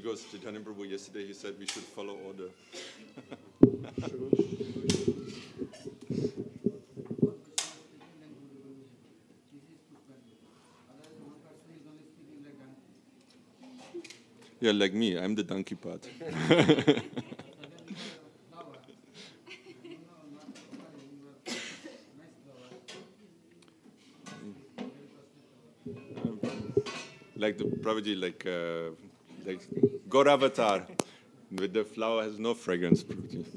Because Chaitanya Prabhu yesterday he said we should follow order. Yeah, like me, I'm the donkey part. Like the Prabhuji, like God Avatar, with the flower has no fragrance. Prabhuji.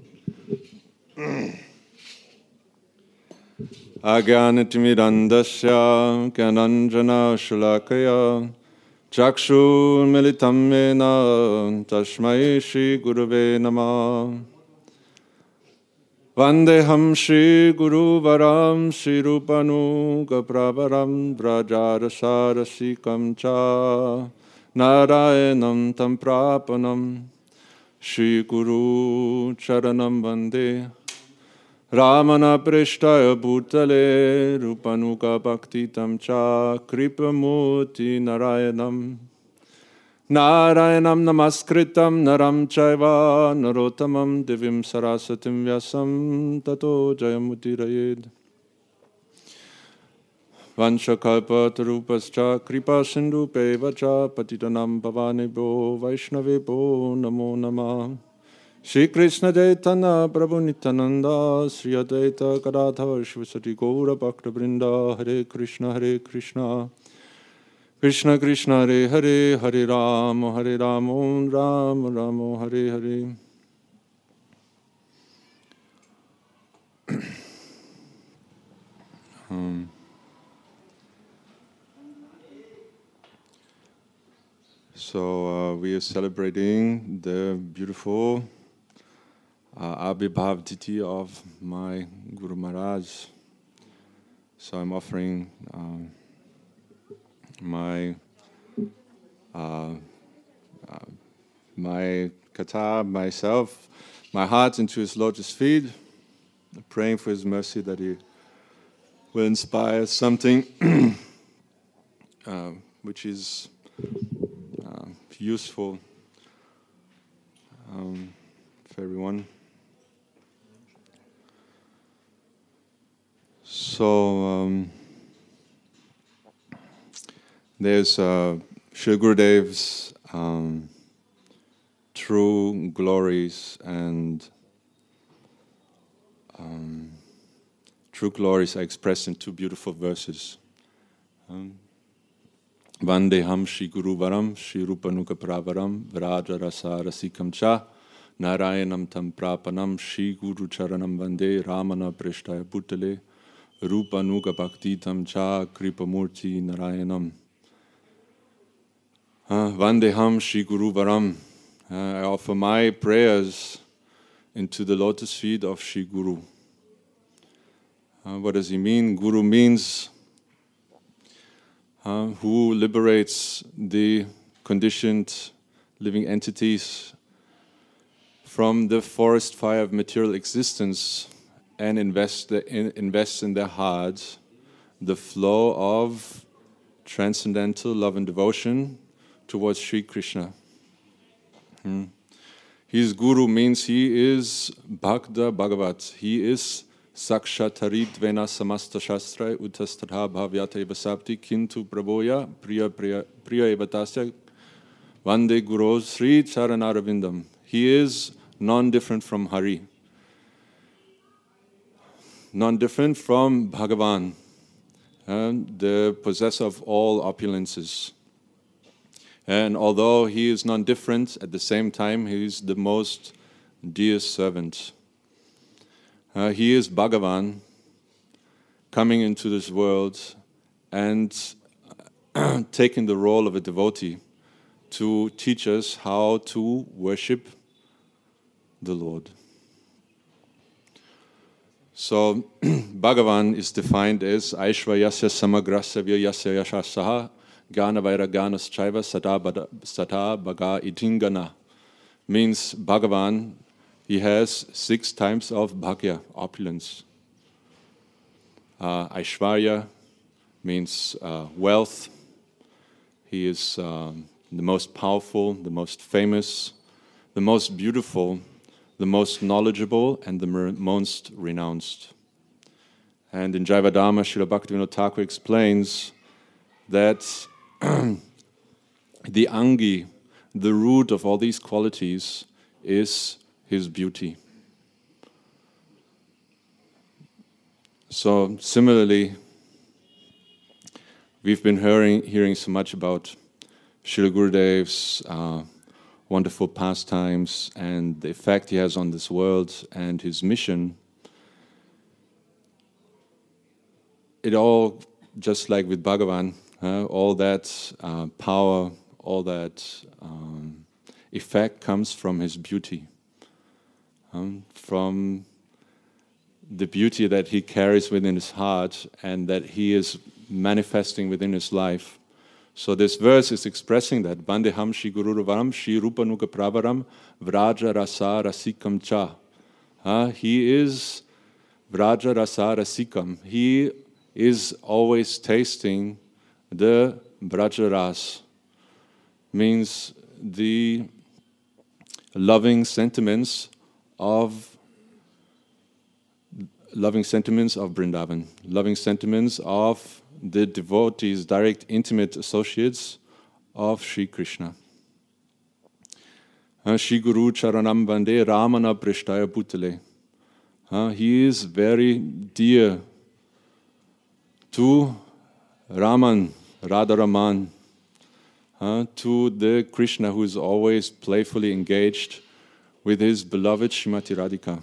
Agyanatimirandasya Gyananjana Shulakaya Chakshur Militam Mena Tashmai Shri Gurave Namah Vandeham Shri Guru Varam Shri Rupanu Gapravaram Vrajarasarasikam Cha Narayanam Tam Prapanam Shri Guru Charanam Vande Ramana Prishtaya Bhutale Rupanuka Bhakti Tamcha Kripamurti Narayanam Narayanam Namaskritam Naram Chaiva Narotamam Divim Sarasatim Vyasam Tato Jayamutirayed Vanchakalpa Tarupascha Kripa Sindhu Pevacha Patitanam Bhavanebho Vaishnavebho Namo Namah Shri Krishna Chaitanya Prabhu Nityananda Sri Advaita Gadadhar Shivasati Gaura Bhakta Vrinda Hare Krishna Krishna Krishna Hare Hare Hare Rama Rama Rama Hare Hare. So we are celebrating the beautiful Abhibhav Titi of my Guru Maharaj. So I'm offering my kata, myself, my heart into his lotus feet, praying for his mercy that he will inspire something which is useful for everyone. So there's Shri Gurudev's true glories, and true glories are expressed in two beautiful verses. Vandeham Shri Guru Varam Shri Rupanuka Pravaram Vraja Rasa Rasikam Cha Narayanam Tam Prapanam Shri Guru Charanam Vande Ramana Prishtaya Bhutale Rupanuka Bhakti Tam Cha Kripamurti Narayanam. Vandeham Shri Guru Varam. I offer my prayers into the lotus feet of Shri Guru. What does he mean? Guru means who liberates the conditioned living entities from the forest fire of material existence and invests in their hearts the flow of transcendental love and devotion towards Sri Krishna. His Guru means he is Bhakta Bhagavat. He is Sakshataridvena samasta shastra utastadha bhavyata evasapti kintu prabhoya priya evatasya vande guru Sri Charanarvindam. He is non-different from Hari, non-different from Bhagavan, the possessor of all opulences. And although he is non-different, at the same time he is the most dear servant. He is Bhagavan coming into this world and taking the role of a devotee to teach us how to worship the Lord. So Bhagavan is defined as Aishvayasya Samagrasya Vyayasya Yashasaha Gana Vairaganas Chaiva Sata Bhaga Itingana. Means Bhagavan, he has 6 times of bhagya, opulence. Aishvarya means wealth. He is the most powerful, the most famous, the most beautiful, the most knowledgeable, and the most renounced. And in Jivadharma, Srila Bhaktivinoda Thakur explains that the Angi, the root of all these qualities, is his beauty. So similarly, we've been hearing so much about Srila Gurudev's wonderful pastimes and the effect he has on this world and his mission. It all, just like with Bhagavan, all that power, all that effect comes from his beauty, from the beauty that he carries within his heart and that he is manifesting within his life. So this verse is expressing that. Bandeham Shri Gururvaram Shri Rupanuga Pravaram Vraja Rasa Rasikam Cha. He is Vraja Rasa Rasikam. He is always tasting the Braja Ras. Means the loving sentiments of Vrindavan, loving sentiments of the devotees, direct, intimate associates of Sri Krishna. Shri Guru Charanam Vande Ramana Prishtaya Bhutale. He is very dear to Raman, Radharaman, to the Krishna who is always playfully engaged with his beloved Srimati Radhika.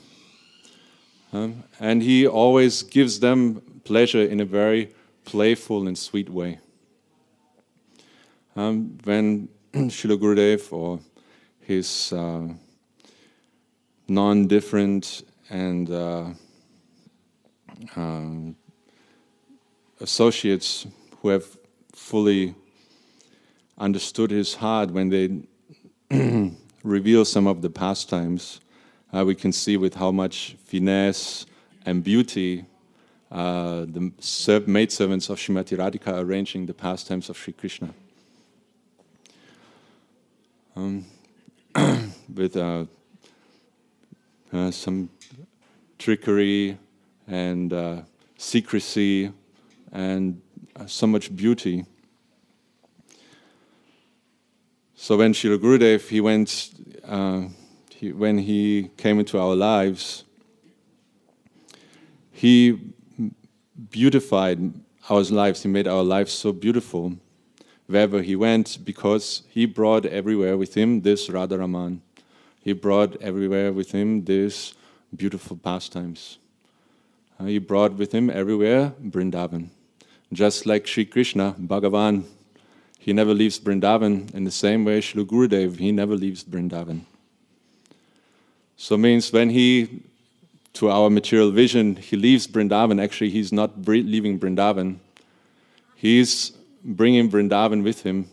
And he always gives them pleasure in a very playful and sweet way. When Srila Gurudev or his non-different and associates who have fully understood his heart, when they reveal some of the pastimes, we can see with how much finesse and beauty the maidservants of Srimati Radhika are arranging the pastimes of Sri Krishna. With some trickery and secrecy and so much beauty. So when Srila Gurudev, when he came into our lives, he beautified our lives. He made our lives so beautiful wherever he went, because he brought everywhere with him this Radharaman. He brought everywhere with him these beautiful pastimes. He brought with him everywhere Vrindavan. Just like Sri Krishna, Bhagavan, he never leaves Vrindavan. In the same way, Srila Gurudev, he never leaves Vrindavan. So means when he, to our material vision, he leaves Vrindavan, actually he's not leaving Vrindavan. He's bringing Vrindavan with him.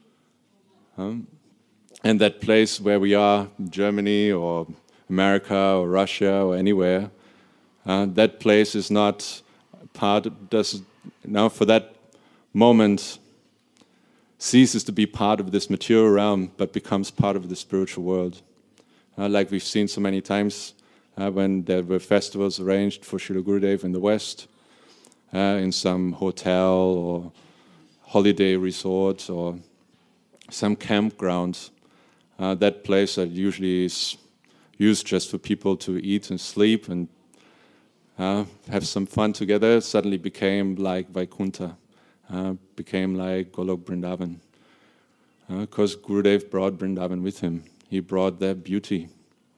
And that place where we are, Germany or America or Russia or anywhere, that place is not part, now for that moment, ceases to be part of this material realm, but becomes part of the spiritual world. Like we've seen so many times when there were festivals arranged for Srila Gurudev in the West, in some hotel or holiday resort or some campground. That place that usually is used just for people to eat and sleep and have some fun together, suddenly became like Vaikuntha, became like Golok Vrindavan. Because Gurudev brought Vrindavan with him. He brought their beauty.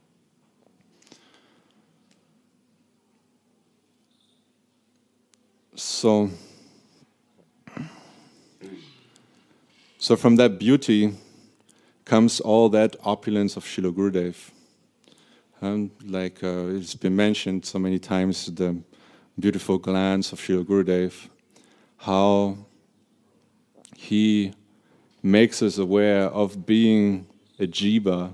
So from that beauty comes all that opulence of Srila Gurudev. Like it's been mentioned so many times, the beautiful glance of Srila Gurudev, how he makes us aware of being a jiva,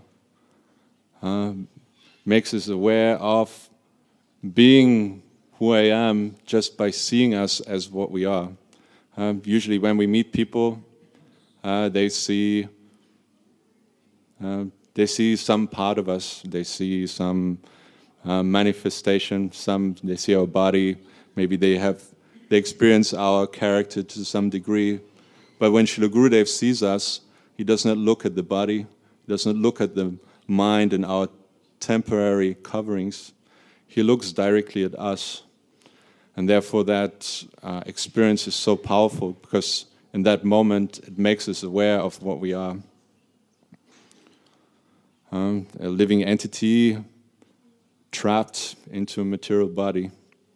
makes us aware of being who I am just by seeing us as what we are. Usually when we meet people, they see They see some part of us. They see some manifestation. They see our body. Maybe they experience our character to some degree. But when Srila Gurudev sees us, he does not look at the body. He does not look at the mind and our temporary coverings. He looks directly at us. And therefore that experience is so powerful, because in that moment it makes us aware of what we are. A living entity trapped into a material body.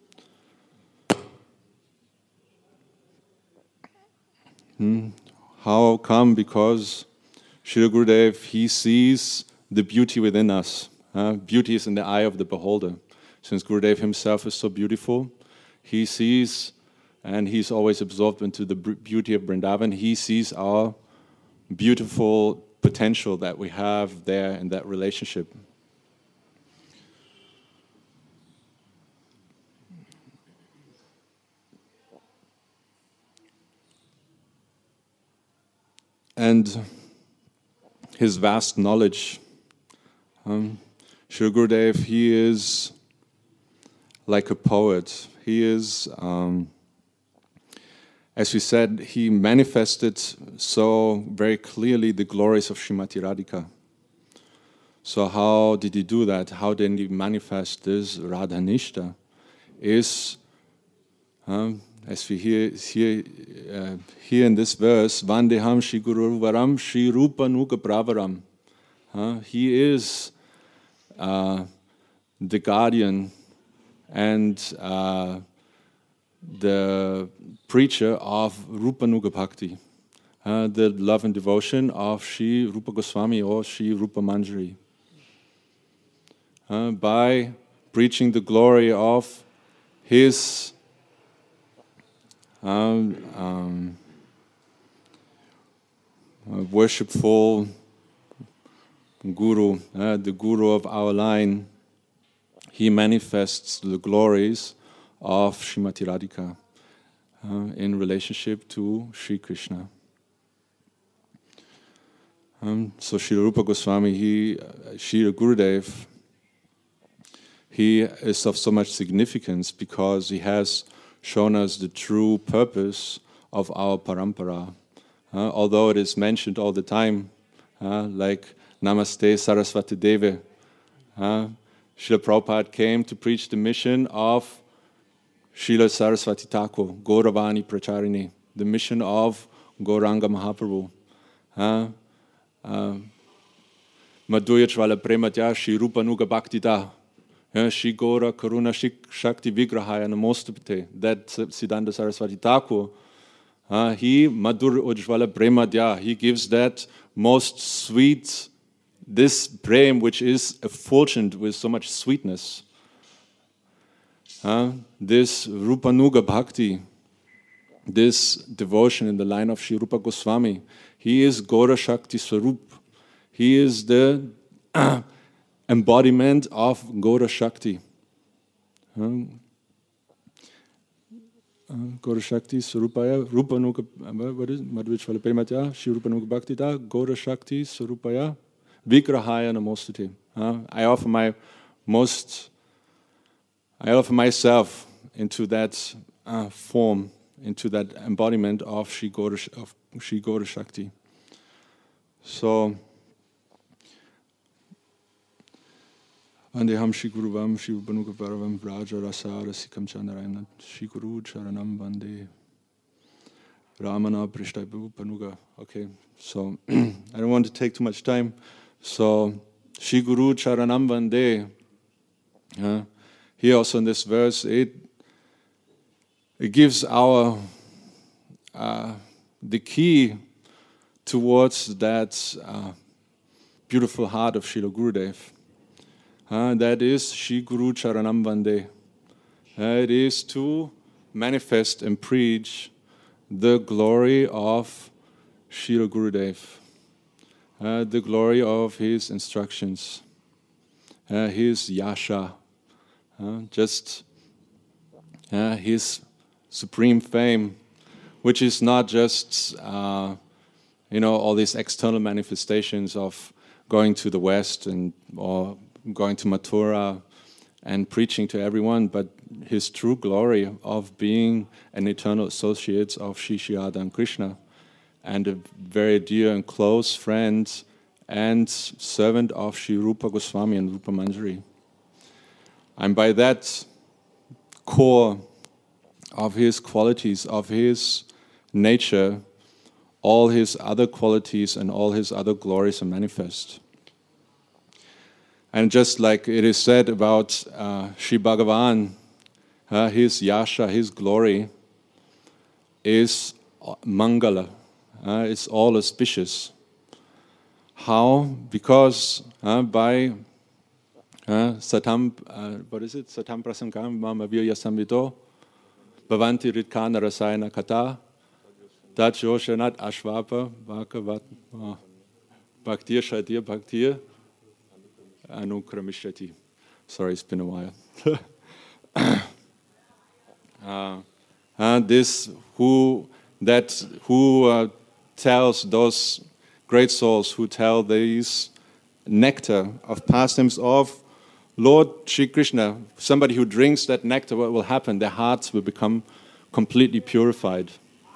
How come? Because Srila Gurudev, he sees the beauty within us. Beauty is in the eye of the beholder. Since Gurudev himself is so beautiful, he sees, and he's always absorbed into the beauty of Vrindavan, he sees our beautiful potential that we have there in that relationship. And his vast knowledge. Srila Gurudev, he is like a poet. He is, as we said, he manifested so very clearly the glories of Srimati Radhika. So how did he do that? How did he manifest this Radhanishta? Is, as we hear in this verse, Vandeham Shri Guru Varam Shri Rupa Nuga Pravaram. He is the guardian and the preacher of Rupa Nuga Bhakti, the love and devotion of Shri Rupa Goswami or Shri Rupa Manjari. By preaching the glory of his worshipful Guru, the Guru of our line, he manifests the glories of Srimati Radhika in relationship to Sri Krishna. So Sri Rupa Goswami, Sri Gurudev, he is of so much significance because he has shown us the true purpose of our parampara. Although it is mentioned all the time, like Namaste Saraswati Deve. Srila Prabhupada came to preach the mission of Srila Saraswati Thakur, Gauravani Pracharini, the mission of Gauranga Mahaprabhu. Madhurya Chvala Prematya Shri Rupa Nuga Bhaktita. Shri Gaura Karuna Shakti Vigrahaya Namostapate. That Siddhanta Saraswati Thakur, he, Madhur Ujjvala Premadya, he gives that most sweet, this prem which is effulgent with so much sweetness. This Rupa Nuga Bhakti, this devotion in the line of Sri Rupa Goswami, he is Gaura Shakti Swarup. He is the embodiment of Gaura Shakti. Gaura Shakti Swarupaya, Rupa Nuga, what is it? Madhvishvala Prematya, Shri Rupa Nuga Bhaktita, Gaura Shakti Swarupaya, Vigrahaya Namostate. I offer myself into that form, into that embodiment of Shri Gaura Shakti. So, Vandeham Shri Guruvam Shri Upanuga Paravam Vraja Rasa Rasikam Chandarayana Shri Guru Charanam Vande Ramana Prishtai Upanuga. Okay, so I don't want to take too much time. So Shri Guru Charanam Vande. Here also in this verse, it gives our the key towards that beautiful heart of Srila Gurudev. That is Shri Guru Charanam Vande. It is to manifest and preach the glory of Srila Gurudev, the glory of his instructions, his yasha, just his supreme fame, which is not just all these external manifestations of going to the West or going to Mathura and preaching to everyone, but his true glory of being an eternal associate of Sri Radha and Krishna, and a very dear and close friend and servant of Sri Rupa Goswami and Rupa Manjari. And by that core of his qualities, of his nature, all his other qualities and all his other glories are manifest. And just like it is said about Sri Bhagavan, his yasha, his glory is mangala, it's all auspicious. How? Because by satam, what is it? Satam prasankam mama virya samvito bhavanti ritkana rasayana kata dat joshanat ashvapa bhakavat bhaktir shadir bhaktir anukramishati. Sorry, it's been a while. Who tells those great souls who tell these nectar of pastimes of Lord Sri Krishna, somebody who drinks that nectar, what will happen? Their hearts will become completely purified.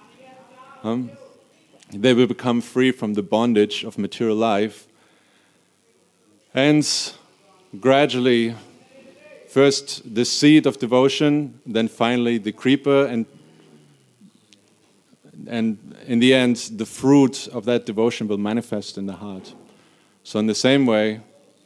They will become free from the bondage of material life. And gradually, first the seed of devotion, then finally the creeper, and in the end, the fruit of that devotion will manifest in the heart. So in the same way,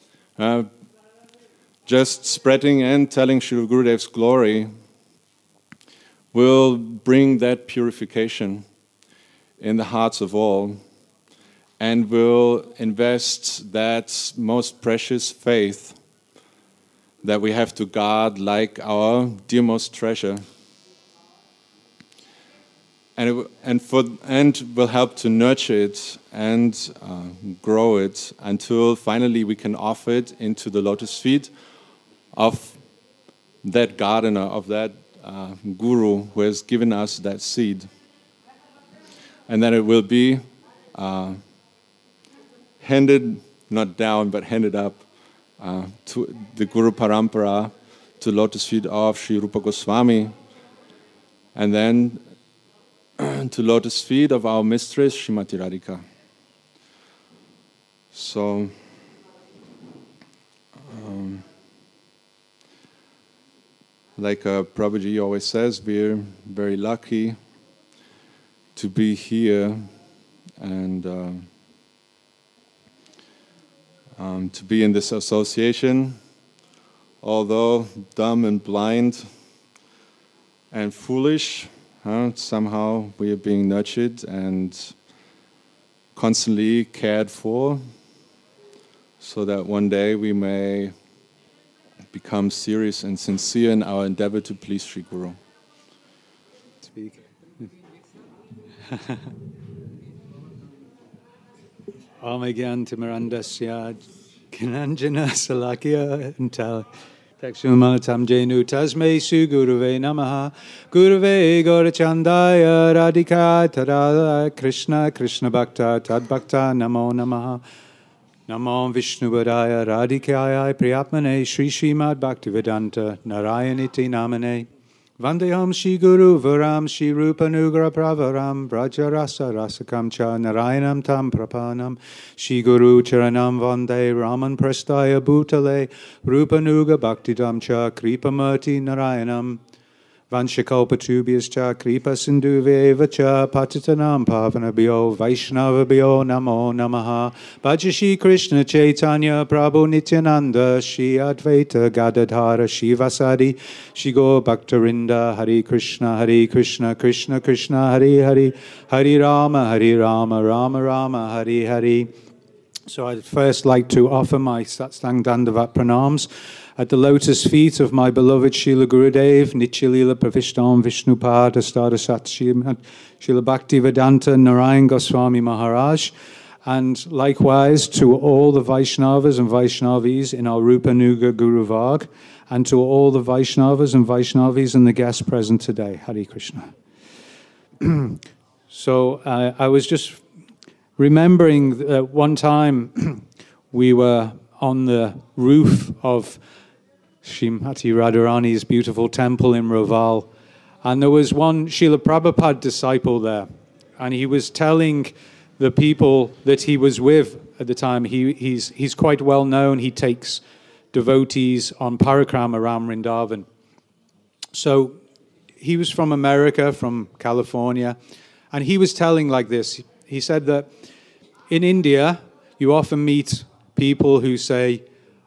just spreading and telling Sri Gurudev's glory will bring that purification in the hearts of all, and will invest that most precious faith that we have to guard like our dearmost treasure, and will help to nurture it and grow it until finally we can offer it into the lotus feet of that gardener, of that guru who has given us that seed. And then it will be handed, not down, but handed up to the Guru Parampara, to lotus feet of Sri Rupa Goswami, and then to lotus feet of our mistress, Srimati Radhika. So, like Prabhuji always says, we're very lucky to be here and to be in this association, although dumb and blind and foolish, somehow we are being nurtured and constantly cared for, so that one day we may become serious and sincere in our endeavor to please Sri Guru. Speak. Omegyan Timarandasya Kinanjana Salakya Untal Takshumalatam Jenu Tasme Su Guruve Namaha Guruve Gorachandaya Radhika Tadala Krishna Krishna Bhakta Tad Bhakta Namo Namaha Namo Vishnuvadaya Radhikaya Priyatmane Sri Srimad Bhaktivedanta Narayaniti Namane Vandeham Shri Guru Varam Shri Rupa Nugra Pravaram Braja Rasa Rasakam Cha Narayanam Tam Prapanam Shri Guru Charanam Vande Raman Prastaya Bhutale Rupa Nuga Bhaktidam Cha Kripa Murti Narayanam Vanshakopatubhyas Cha Kripa Sindhuve Cha Patitanam Pavanabhyo Vaishnavabhyo Namo Namaha Bhaja Shri Krishna Chaitanya Prabhu Nityananda Shri Advaita Gadadhara Shri Vasadi Shri Gaur Bhaktarinda Hare Krishna Krishna Krishna Hare Hare Hare Rama Rama Rama Hare Hare. So I'd first like to offer my Satsang Dandavat Pranams at the lotus feet of my beloved Srila Gurudev, Nityalila Pravishtam Vishnupada Stadasat Srila Bhaktivedanta Narayan Goswami Maharaj, and likewise to all the Vaishnavas and Vaishnavis in our Rupa Nuga Guru Varg, and to all the Vaishnavas and Vaishnavis and the guests present today. Hare Krishna. So I was just remembering one time we were on the roof of Srimati Radharani's beautiful temple in Roval, and there was one Srila Prabhupada disciple there, and he was telling the people that he was with at the time, he's quite well known. He takes devotees on parikrama around Vrindavan. So he was from America, from California, and he was telling like this. He said that in India, you often meet people who say,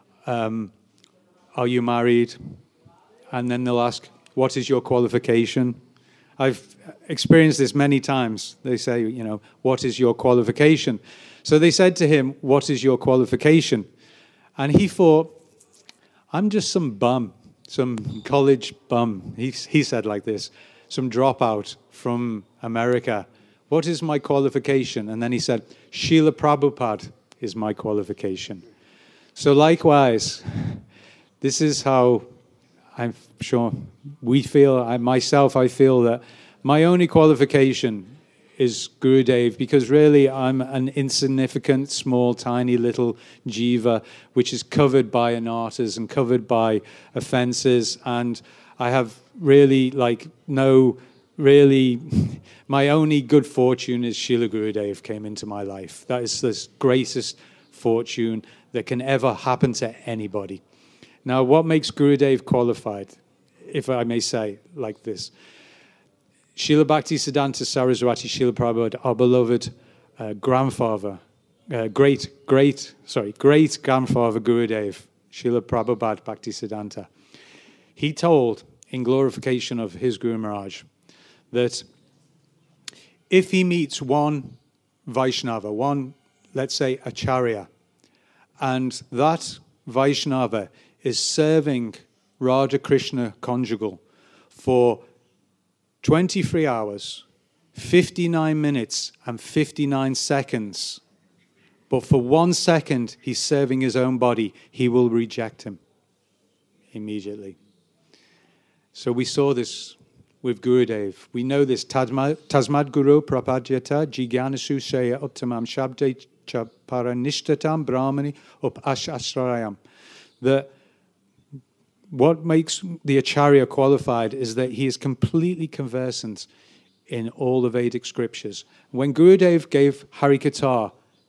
are you married? And then they'll ask, what is your qualification? I've experienced this many times. They say, what is your qualification? So they said to him, what is your qualification? And he thought, I'm just some bum, some college bum. He said like this, some dropout from America. What is my qualification? And then he said, Srila Prabhupada is my qualification. So likewise, this is how I'm sure we feel, I feel that my only qualification is Gurudev, because really I'm an insignificant, small, tiny little jiva, which is covered by anarthas and covered by offenses, and I have really my only good fortune is Srila Gurudev came into my life. That is the greatest fortune that can ever happen to anybody. Now, what makes Gurudev qualified, if I may say like this? Srila Bhaktisiddhanta Saraswati Srila Prabhupada, our beloved grandfather, great grandfather Gurudev, Srila Prabhupada Bhaktisiddhanta, he told in glorification of his Guru Maharaj that if he meets one Vaishnava, one, let's say, Acharya, and that Vaishnava is serving Radha Krishna conjugal for 23 hours, 59 minutes, and 59 seconds, but for 1 second he's serving his own body, he will reject him immediately. So we saw this with Gurudev. We know this. Tasmad Guru Prapadyata Jigyanasu Shaya Uttamam Shabde Chaparanishtatam Brahmani Up Ashashrayam. That what makes the Acharya qualified is that he is completely conversant in all the Vedic scriptures. When Gurudev gave Harikatha,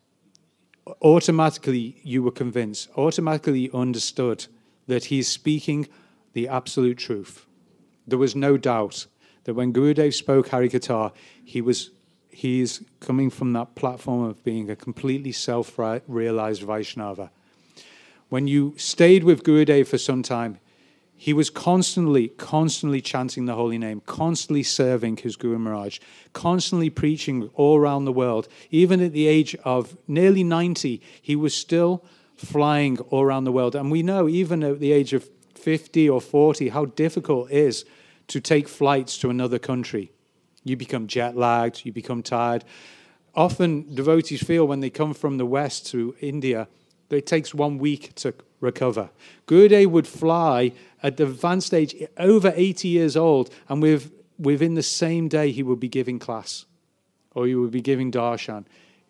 automatically you were convinced, automatically you understood that he is speaking the absolute truth. There was no doubt that when Gurudev spoke Harikatha, he is coming from that platform of being a completely self-realized Vaishnava. When you stayed with Gurudev for some time, he was constantly chanting the holy name, constantly serving his Guru Maharaj, constantly preaching all around the world. Even at the age of nearly 90, he was still flying all around the world. And we know, even at the age of 50 or 40, how difficult it is to take flights to another country. You become jet-lagged, you become tired. Often devotees feel when they come from the West to India, that it takes 1 week to recover. Gurudev would fly at the advanced age, over 80 years old, and within the same day he would be giving class, or he would be giving darshan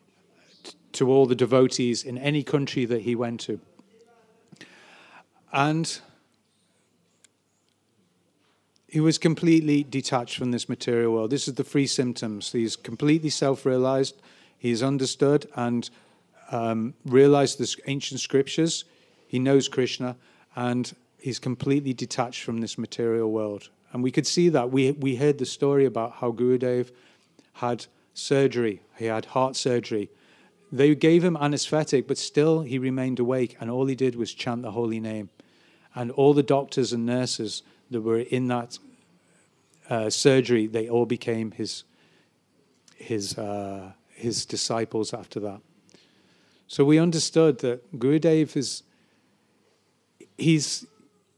to all the devotees in any country that he went to. And he was completely detached from this material world. This is the three symptoms. He's completely self-realized. He's understood and realized the ancient scriptures. He knows Krishna, and he's completely detached from this material world. And we could see that. We heard the story about how Gurudev had surgery. He had heart surgery. They gave him anesthetic, but still he remained awake, and all he did was chant the holy name. And all the doctors and nurses that were in that surgery, they all became his disciples after that. So we understood that Gurudev he's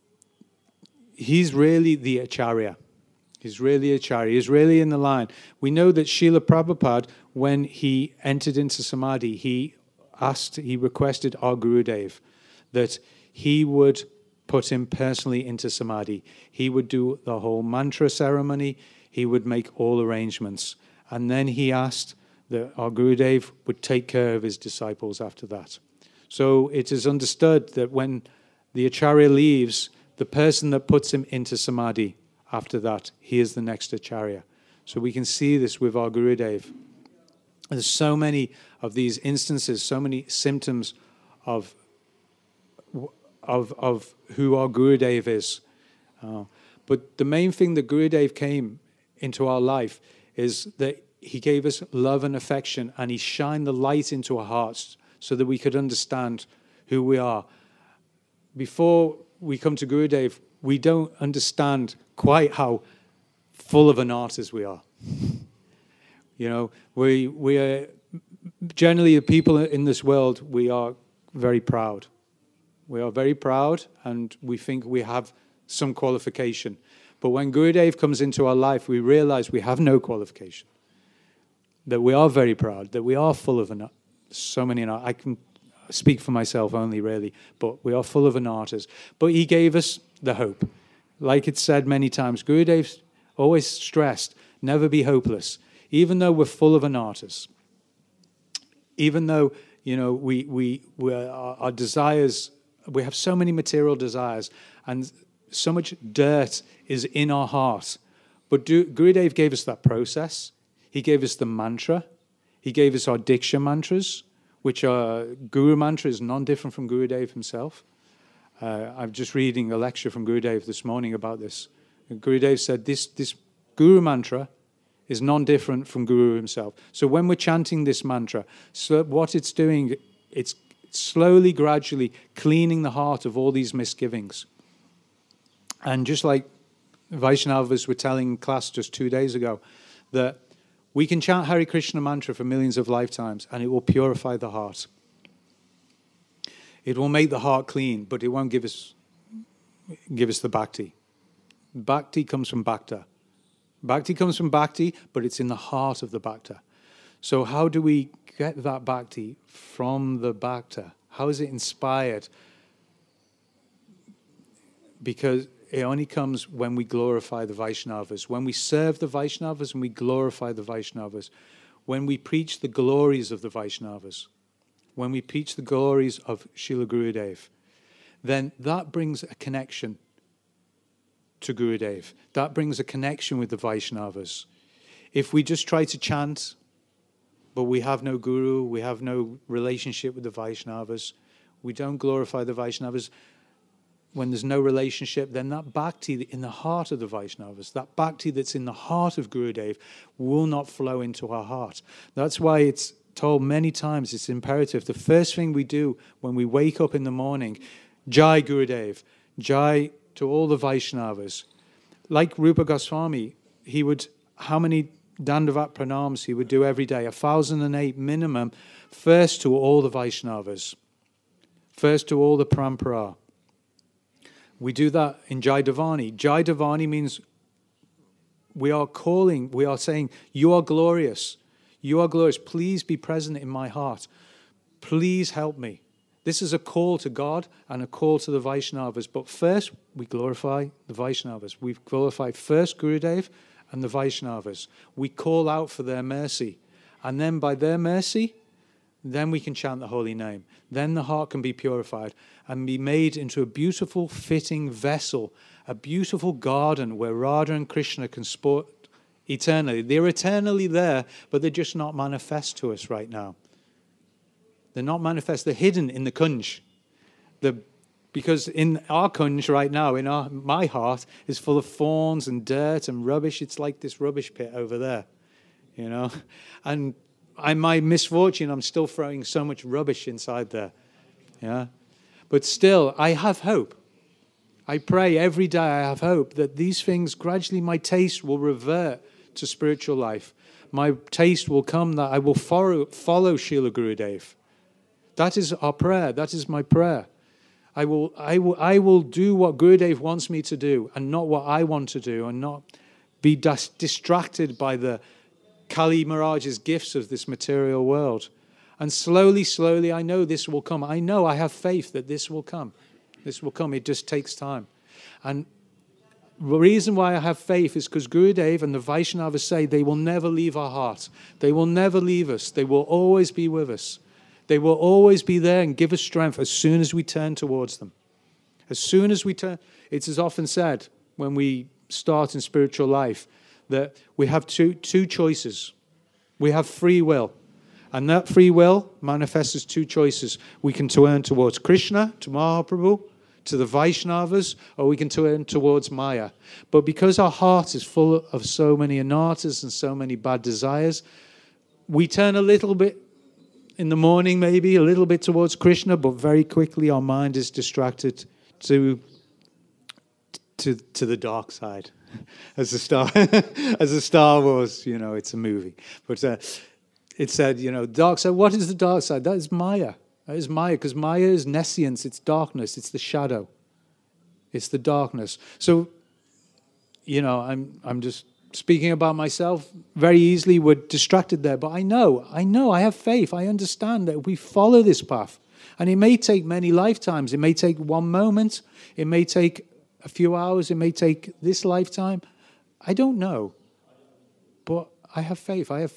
really the Acharya. He's really Acharya. He's really in the line. We know that Srila Prabhupada, when he entered into Samadhi, he requested our Gurudev that he would put him personally into Samadhi. He would do the whole mantra ceremony. He would make all arrangements. And then he asked that our Gurudev would take care of his disciples after that. So it is understood that when the Acharya leaves, the person that puts him into Samadhi after that, he is the next Acharya. So we can see this with our Gurudev. There's so many of these instances, so many symptoms of who our Gurudev is. But the main thing that Gurudev came into our life is that he gave us love and affection, and he shined the light into our hearts so that we could understand who we are. Before we come to Gurudev, we don't understand quite how full of an artist we are. You know, we are generally, the people in this world, we are very proud. We are very proud, and we think we have some qualification. But when Gurudev comes into our life, we realize we have no qualification. That we are very proud, that we are full of so many. I can speak for myself only, really, but we are full of anartas. But he gave us the hope. Like it's said many times, Gurudev always stressed, never be hopeless. Even though we're full of anartas, even though, you know, our desires, we have so many material desires, and so much dirt is in our heart. But Gurudev gave us that process. He gave us the mantra. He gave us our Diksha mantras, which are Guru mantra is non-different from Gurudev himself. I'm just reading a lecture from Gurudev this morning about this. And Gurudev said this Guru mantra is non-different from Guru himself. So when we're chanting this mantra, so what it's doing, it's slowly, gradually cleaning the heart of all these misgivings. And just like Vaishnavas were telling class just 2 days ago, that we can chant Hare Krishna mantra for millions of lifetimes and it will purify the heart. It will make the heart clean, but it won't give us the bhakti. Bhakti comes from bhakta. Bhakti comes from bhakti, but it's in the heart of the bhakta. So how do we get that bhakti from the bhakta? How is it inspired? Because it only comes when we glorify the Vaishnavas, when we serve the Vaishnavas and we glorify the Vaishnavas, when we preach the glories of the Vaishnavas, when we preach the glories of Srila Gurudev, then that brings a connection to Gurudev. That brings a connection with the Vaishnavas. If we just try to chant, but we have no Guru, we have no relationship with the Vaishnavas, we don't glorify the Vaishnavas, when there's no relationship, then that bhakti in the heart of the Vaishnavas, that bhakti that's in the heart of Gurudev, will not flow into our heart. That's why it's told many times, it's imperative. The first thing we do when we wake up in the morning, Jai Gurudev, Jai to all the Vaishnavas. Like Rupa Goswami, he would, how many Dandavat pranams he would do every day? 1,008 minimum, first to all the Vaishnavas, first to all the Parampara. We do that in Jai Davani. Jai Davani means we are calling, we are saying, you are glorious. You are glorious. Please be present in my heart. Please help me. This is a call to God and a call to the Vaishnavas. But first, we glorify the Vaishnavas. We glorify first Gurudev and the Vaishnavas. We call out for their mercy. And then by their mercy, then we can chant the holy name. Then the heart can be purified and be made into a beautiful, fitting vessel, a beautiful garden where Radha and Krishna can sport eternally. They're eternally there, but they're just not manifest to us right now. They're not manifest. They're hidden in the kunj. Because in our kunj right now, my heart is full of thorns and dirt and rubbish. It's like this rubbish pit over there, you know. And my misfortune, I'm still throwing so much rubbish inside there. Yeah. But still, I have hope. I pray every day I have hope that these things, gradually my taste will revert to spiritual life. My taste will come that I will follow Srila Gurudev. That is our prayer. That is my prayer. I will do what Gurudev wants me to do and not what I want to do, and not be distracted by the Kali Maharaj's gifts of this material world. And slowly, slowly, I know this will come. I know, I have faith that this will come. This will come. It just takes time. And the reason why I have faith is because Gurudev and the Vaishnavas say they will never leave our heart. They will never leave us. They will always be with us. They will always be there and give us strength as soon as we turn towards them. As soon as we turn, it is often said when we start in spiritual life that we have two choices. We have free will. And that free will manifests as two choices. We can turn towards Krishna, to Mahaprabhu, to the Vaishnavas, or we can turn towards Maya. But because our heart is full of so many anarthas and so many bad desires, we turn a little bit in the morning, maybe a little bit towards Krishna, but very quickly our mind is distracted to the dark side. As a Star Wars, it's a movie. But it said, dark side. What is the dark side? That is Maya. That is Maya, because Maya is nescience, it's darkness, it's the shadow. It's the darkness. So, I'm just speaking about myself. Very easily we're distracted there. But I know, I have faith. I understand that we follow this path. And it may take many lifetimes. It may take one moment. It may take a few hours. It may take this lifetime. I don't know. But I have faith. I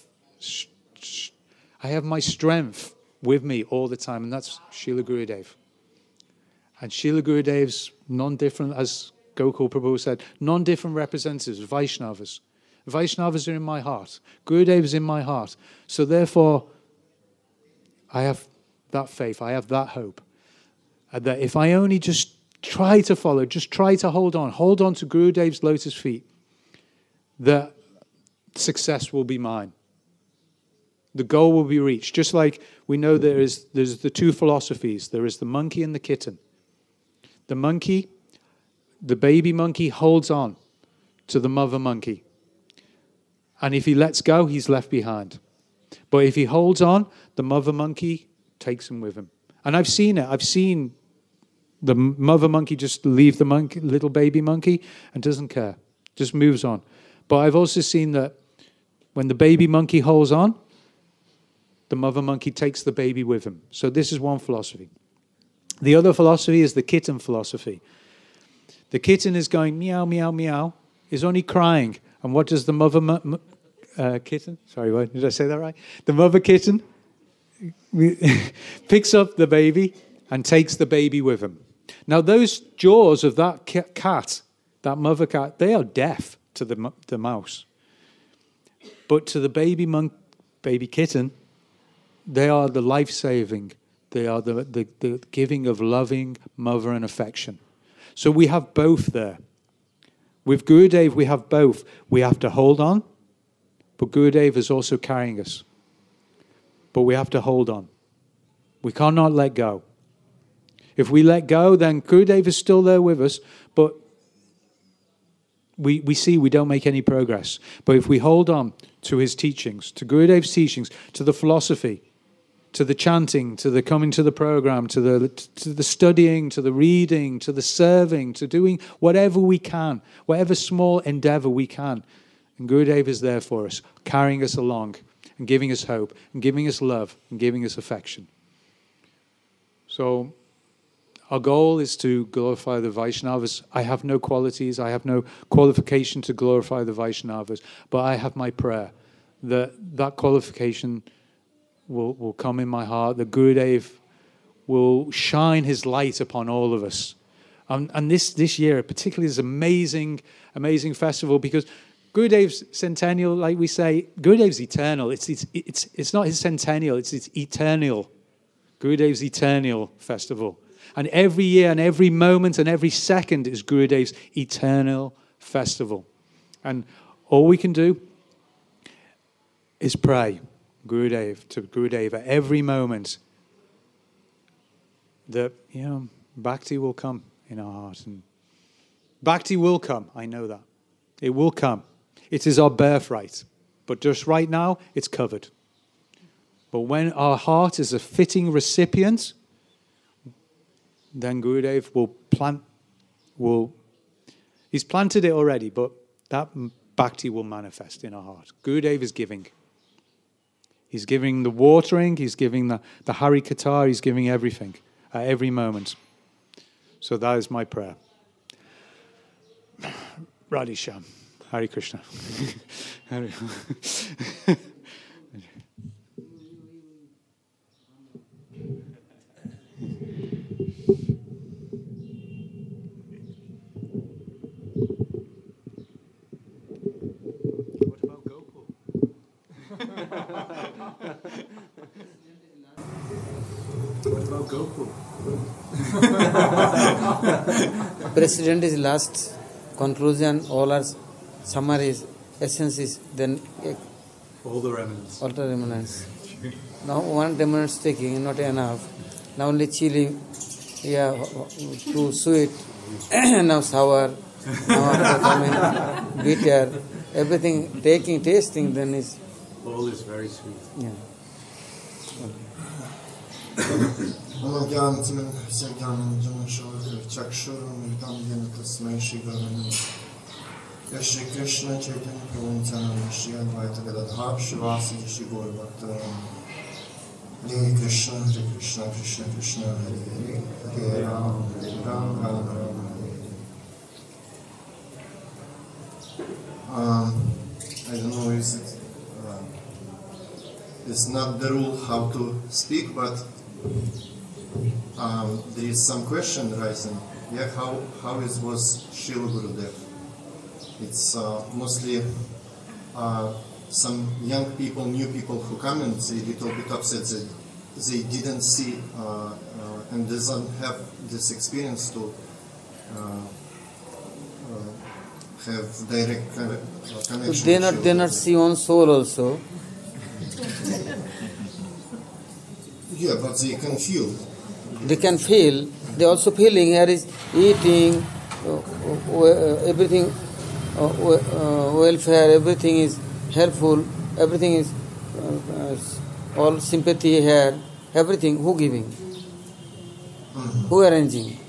have my strength with me all the time, and that's Srila Gurudev. And Srila Gurudev's non-different, as Gokul Prabhu said, non-different representatives, Vaishnavas. Vaishnavas are in my heart. Gurudev is in my heart. So therefore, I have that faith, I have that hope. That if I only just try to follow, just try to hold on to Gurudev's lotus feet, that success will be mine. The goal will be reached. Just like we know there's the two philosophies. There is the monkey and the kitten. The monkey, the baby monkey holds on to the mother monkey. And if he lets go, he's left behind. But if he holds on, the mother monkey takes him with him. And I've seen it. I've seen the mother monkey just leave the little baby monkey and doesn't care. Just moves on. But I've also seen that when the baby monkey holds on, the mother monkey takes the baby with him. So this is one philosophy. The other philosophy is the kitten philosophy. The kitten is going meow, meow, meow, is only crying. And what does the mother kitten, sorry, what, did I say that right? The mother kitten picks up the baby and takes the baby with him. Now those jaws of that cat, that mother cat, they are deaf to the mouse. But to the baby kitten, they are the life-saving. They are the giving of loving mother and affection. So we have both there. With Gurudev, we have both. We have to hold on, but Gurudev is also carrying us. But we have to hold on. We cannot let go. If we let go, then Gurudev is still there with us, but we see we don't make any progress. But if we hold on to his teachings, to Gurudev's teachings, to the philosophy, to the chanting, to the coming to the program, to the studying, to the reading, to the serving, to doing whatever we can, whatever small endeavor we can. And Gurudev is there for us, carrying us along and giving us hope and giving us love and giving us affection. So our goal is to glorify the Vaishnavas. I have no qualities, I have no qualification to glorify the Vaishnavas, but I have my prayer that qualification will come in my heart, that Gurudev will shine his light upon all of us. And this year, particularly, is amazing festival, because Gurudev's centennial, like we say, Gurudev's eternal. It's not his centennial, it's eternal. Gurudev's eternal festival. And every year and every moment and every second is Gurudev's eternal festival. And all we can do is pray to Gurudev at every moment that, Bhakti will come in our heart. And Bhakti will come, I know that. It will come. It is our birthright. But just right now, it's covered. But when our heart is a fitting recipient, then Gurudev he's planted it already, but that Bhakti will manifest in our heart. Gurudev is giving. He's giving the watering, he's giving the Hari Katha, he's giving everything at every moment. So that is my prayer. Radhe Shyam. Hare Krishna. President is last, conclusion, all are summaries, essence is then All the remnants. all the remnants. Now one remnant taking, not enough. Now only chili, yeah, too sweet. Now sour, now after coming bitter, everything taking, tasting, then is All is very sweet. yeah. Shri Krishna Chaitanya Prabhu Nityananda Shri Advaita Gadadhar Shivasi Shri Gaur Bhaktaram Hare Krishna Krishna Krishna Hare Hare Hare Ram Ram Hare I don't know, is it it's not the rule how to speak, but there is some question rising. Yeah, how was Srila Gurudev? It's mostly some young people, new people who come and they little bit upset that they didn't see and doesn't have this experience to have direct connection. They not see own soul also. Yeah, but they can feel. They can feel. They also feeling here is eating, everything, welfare, everything is helpful, everything is all sympathy here, everything. Who giving? Who arranging?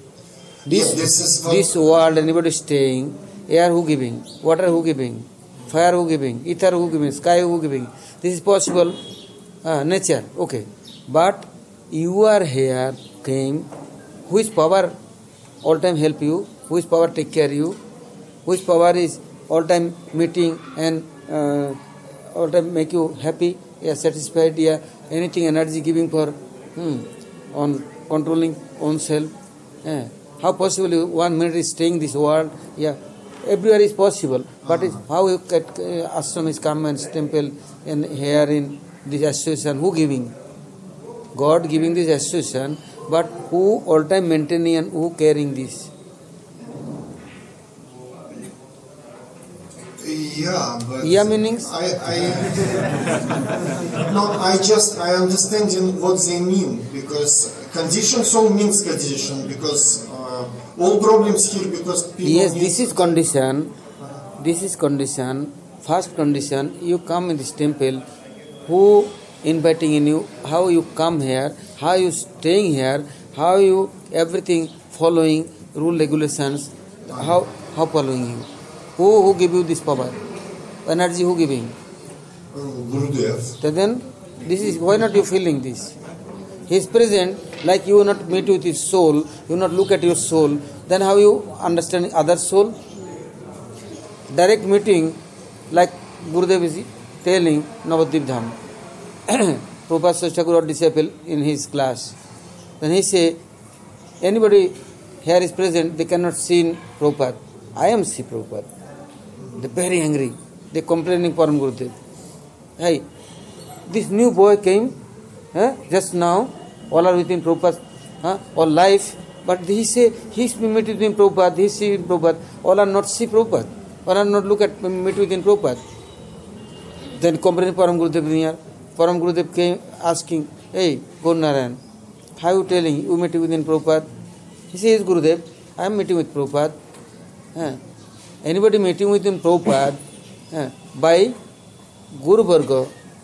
This world, anybody staying, air who giving, water who giving, fire who giving, ether who giving, sky who giving. This is possible, nature, okay. But you are here, came, which power all time help you, which power take care you, which power is all time meeting and all time make you happy, yeah, satisfied, yeah, anything energy giving for on controlling own self. Yeah. How possible 1 minute is staying this world? Yeah, everywhere is possible. But it's how you get ashram is come and temple and here in this association, who giving? God giving this association, but who all time maintaining and who carrying this? Yeah, but Yeah meanings? I understand what they mean, because condition so means condition, because all problems here because people. Yes, this is condition. This is condition. First condition, you come in this temple, who inviting in you, how you come here, how you staying here, how you everything following rule regulations, how following you. Who give you this power? Energy who giving? Gurudev. So then, this is why not you feeling this? He is present, like you will not meet with his soul, you will not look at your soul, then how you understand other soul? Direct meeting, like Gurudev is telling Navadvip Dham. Prabhupada Thakur disciple in his class. Then he say, anybody here is present, they cannot see Prabhupada. I am see Prabhupada. They are very angry. They complaining Param Gurudev. Hey, this new boy came just now, all are within Prabhupada, all life, but he say, he's meet within Prabhupada, he see in Prabhupada, all are not see Prabhupada, all are not look at meet within Prabhupada. Then complaining Param Gurudev here. Param Gurudev came asking, hey, Gaur-Narayan, how you telling, you meet within Prabhupada? He says, Gurudev, I am meeting with Prabhupada. Anybody meeting with Prabhupada by Guru Varga,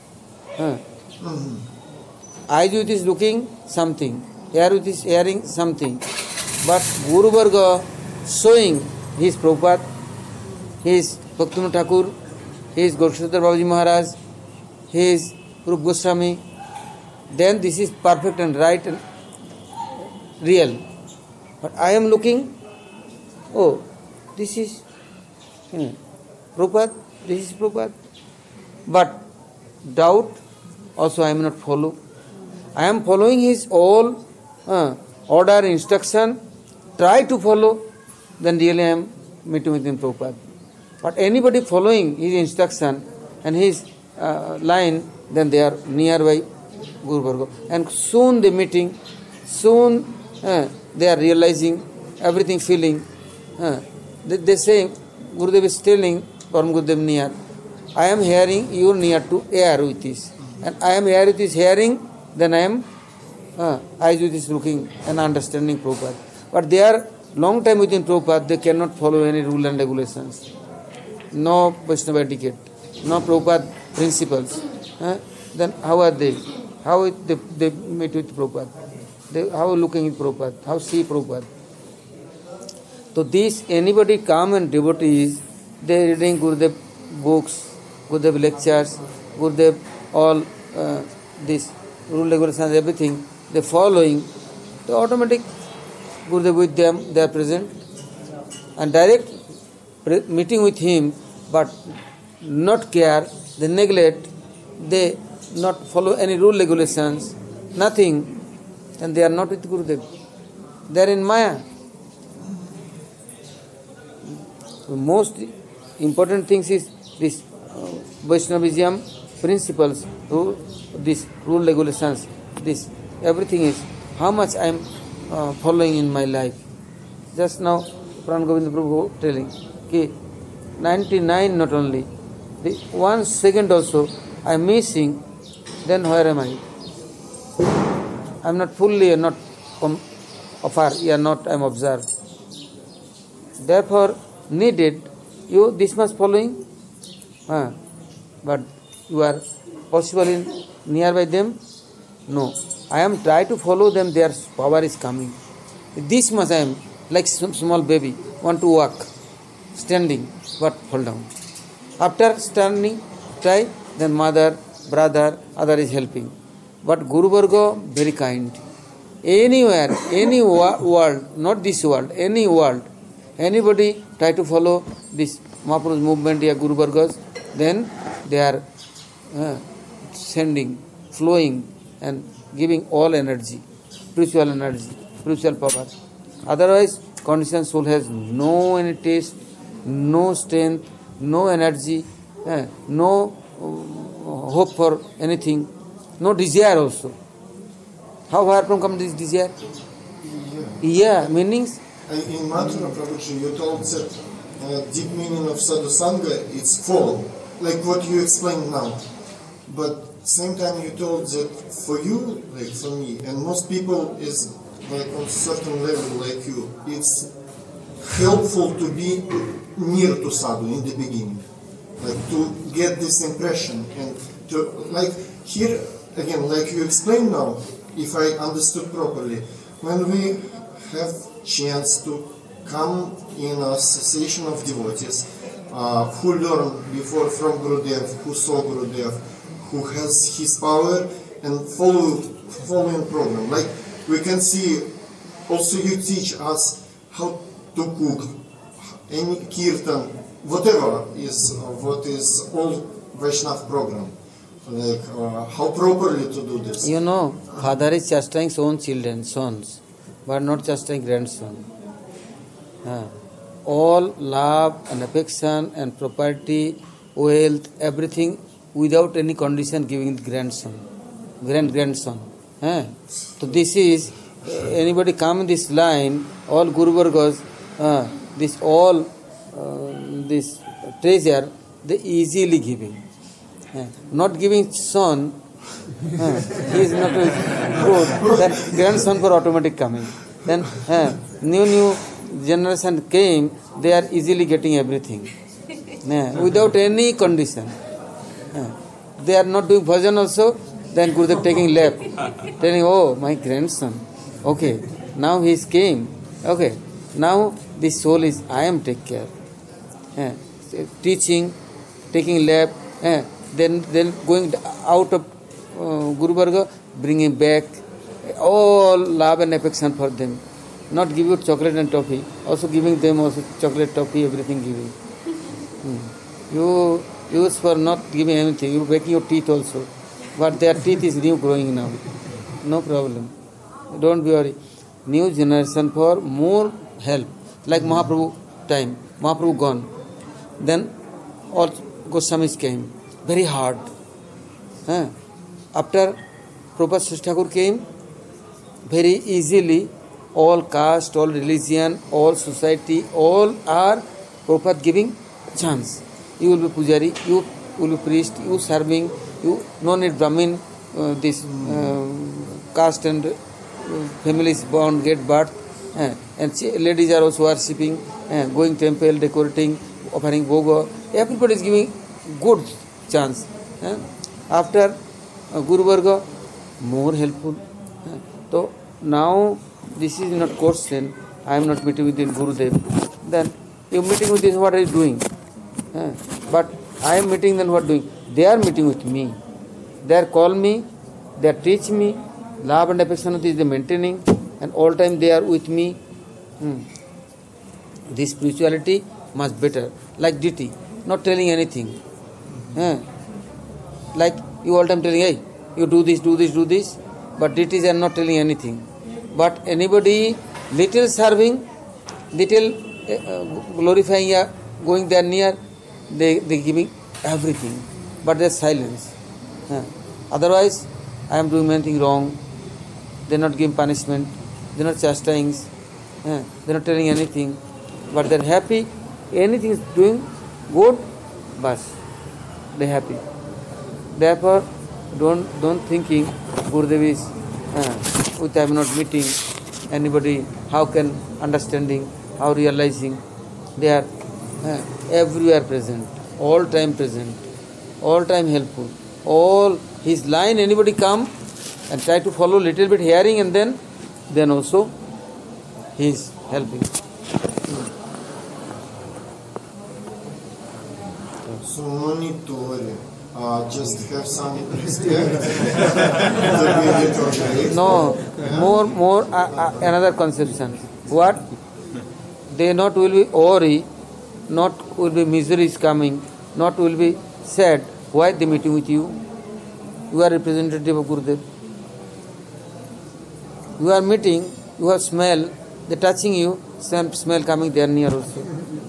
eyes with is looking something, ear with is hearing something, but Guru Varga showing his Prabhupada, his Bhaktivinoda Thakur, his Gaurkshatra Babaji Maharaj, his Rup Goswami, then this is perfect and right and real. But I am looking, oh, this is Prabhupada, this is Prabhupada. But doubt also I am not follow. I am following his all order, instruction, try to follow, then really I am meeting with him Prabhupada. But anybody following his instruction and his line, then they are nearby Guru Varga. And soon the meeting, Soon they are realizing everything, feeling. They say, Gurudev is telling, Param Gurudev near, I am hearing, you near to air with this. And I am here with this hearing, then I am eyes with this looking and understanding Prabhupada. But they are long time within Prabhupada, they cannot follow any rule and regulations. No Vaishnava etiquette, no Prabhupada principles. Then how are they? How they meet with Prabhupada? How looking at Prabhupada? How see Prabhupada? So this, anybody come and devotees, they reading Gurudev books, Gurudev lectures, Gurudev all this rule regulations, everything, they following, the automatic Gurudev with them, they are present. And direct meeting with him, but not care, they neglect, they not follow any rule regulations, nothing, and they are not with Gurudev. They are in Maya. The most important thing is this Vaishnavism principles, this rule regulations, this everything is how much I am following in my life. Just now, Pran Govinda Prabhu telling, okay, 99 not only, the 1 second also I am missing, then where am I? I am not fully, not afar, I am observed. Therefore, needed, you this much following, but you are possible in nearby them? No. I am try to follow them, their power is coming. This much I am, like some small baby, want to walk, standing, but fall down. After standing, try, then mother, brother, other is helping. But Guru Varga, very kind. Anywhere, any world, not this world, any world, anybody try to follow this Mahaprabhu's movement, Guru Vargas, then they are sending, flowing and giving all energy, spiritual power. Otherwise, conditioned soul has no any taste, no strength, no energy, no hope for anything, no desire also. How far from come this desire? Yeah, meanings? In Mathura Prabhuji, you told that deep meaning of sadhu sangha is fall, like what you explained now. But same time you told that for you, like for me, and most people is like on certain level like you, it's helpful to be near to sadhu in the beginning, like to get this impression and to like here again, like you explained now, if I understood properly, when we have chance to come in association of devotees who learn before from Gurudev, who saw Gurudev, who has his power and following program. Like we can see, also you teach us how to cook, any kirtan, whatever is what is all Vaishnav program. Like how properly to do this. You know, father is chastising his own children, sons, but not chastising grandson. All love and affection and property, wealth, everything without any condition giving the grandson, grandson. So this is, anybody come in this line, all Guru Vargas, this all, this treasure, they easily giving. Not giving son, he is not good, then grandson for automatic coming. Then new generation came, they are easily getting everything. Without any condition. They are not doing bhajan also, then Gurudev taking left, telling, oh, my grandson, okay, now he came, okay, now this soul is, I am take care. Teaching, taking left, then going out of Guru Varga, bringing back all love and affection for them. Not give you chocolate and toffee, also giving them also chocolate, toffee, everything giving. You use for not giving anything, you breaking your teeth also. But their teeth is new growing now. No problem. Don't be worried. New generation for more help. Like Mahaprabhu time. Mahaprabhu gone. Then all Goswamis came. Very hard. After Prabhupada Sri Thakur came, very easily all caste, all religion, all society, all are Prabhupada giving chance. You will be pujari, you will be priest, you serving, you no need Brahmin, this caste and families born, get birth. And ladies are also worshipping, going temple, decorating, offering bhoga. Everybody is giving good chance. After Guru Varga, more helpful. So now this is not question. I am not meeting with Gurudev. Then you meeting with this, what are you doing? But I am meeting, then what doing? They are meeting with me. They are call me, they are teach me. Love and affection is the maintaining, and all time they are with me. This spirituality much better. Like deity, not telling anything. Like you all time telling, hey, you do this, do this, do this. But deities are not telling anything. But anybody little serving, little glorifying, going there near, they giving everything. But there's silence. Otherwise, I am doing anything wrong. They are not giving punishment. They are not chastising. They are not telling anything. But they are happy. Anything is doing good, bas. They are happy. Therefore, don't thinking Gurudev is with I am not meeting anybody. How can understanding? How realizing? They are everywhere present, all time present, all time helpful. All his line, anybody come and try to follow little bit hearing, and then also he is helping. So monitor, just have some respect. The way No, more another conception. What? They not will be worry, not will be misery is coming, not will be sad. Why they meeting with you? You are representative of Gurudev. You are meeting, you have smell, they touching you, same smell coming there near also.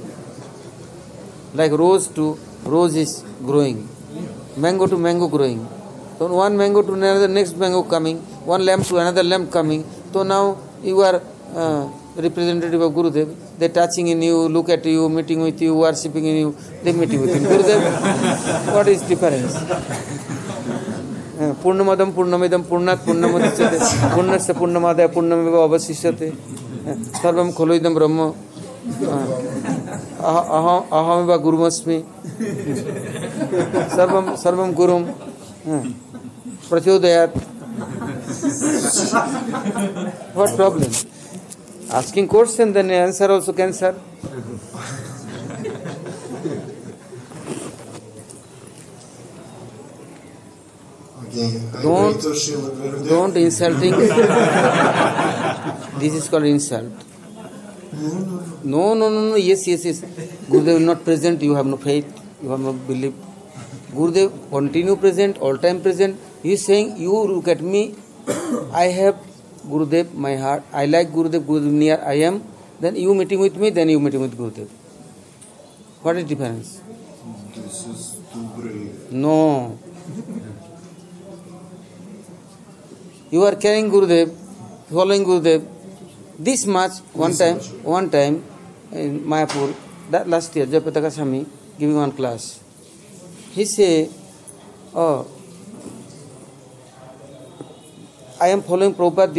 Like rose to rose is growing, mango to mango growing. So one mango to another, next mango coming, one lamp to another lamp coming. So now you are representative of Gurudev. They touching in you, look at you, meeting with you, worshipping in you. They meeting with him. Gurudev, what is difference? Purnamadam Purnamidam Purnat Purnamadichyate Purnasya Purnamadaya Purnameva Avasishyate Sarvam Kholoidam Brahma Ahameva Gurumasmi Sarvam Gurum Prachodayat. What problem? Asking question, then answer also cancer. Don't insulting. This is called insult. No. Yes. Gurudev not present, you have no faith, you have no belief. Gurudev continue present, all time present. He is saying, you look at me, I have Gurudev, my heart. I like Gurudev near I am. Then you meeting with me, then you meeting with Gurudev. What is difference? This is too brave. No. You are carrying Gurudev, following Gurudev. This much, one time in Mayapur, that last year, Jayapataka Swami giving one class. He say, I am following Prabhupada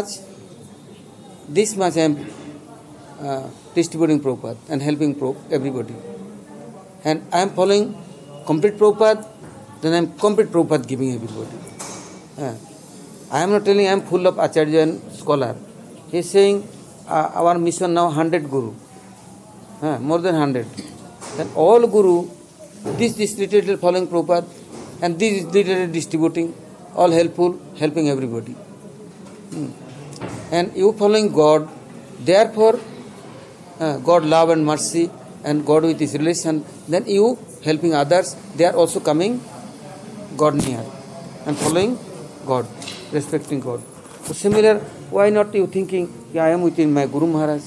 this much I am distributing Prabhupada and helping everybody. And I am following complete Prabhupada, then I am complete Prabhupada giving everybody. I am not telling I am full of Acharya and scholar. He is saying our mission now 100 Guru, more than 100. Then all Guru, this little following Prabhupada and this little distributing, all helpful, helping everybody. And you following God, therefore God love and mercy and God with his relation, then you helping others, they are also coming God near and following God, respecting God. So similar, why not you thinking, I am within my Guru Maharaj?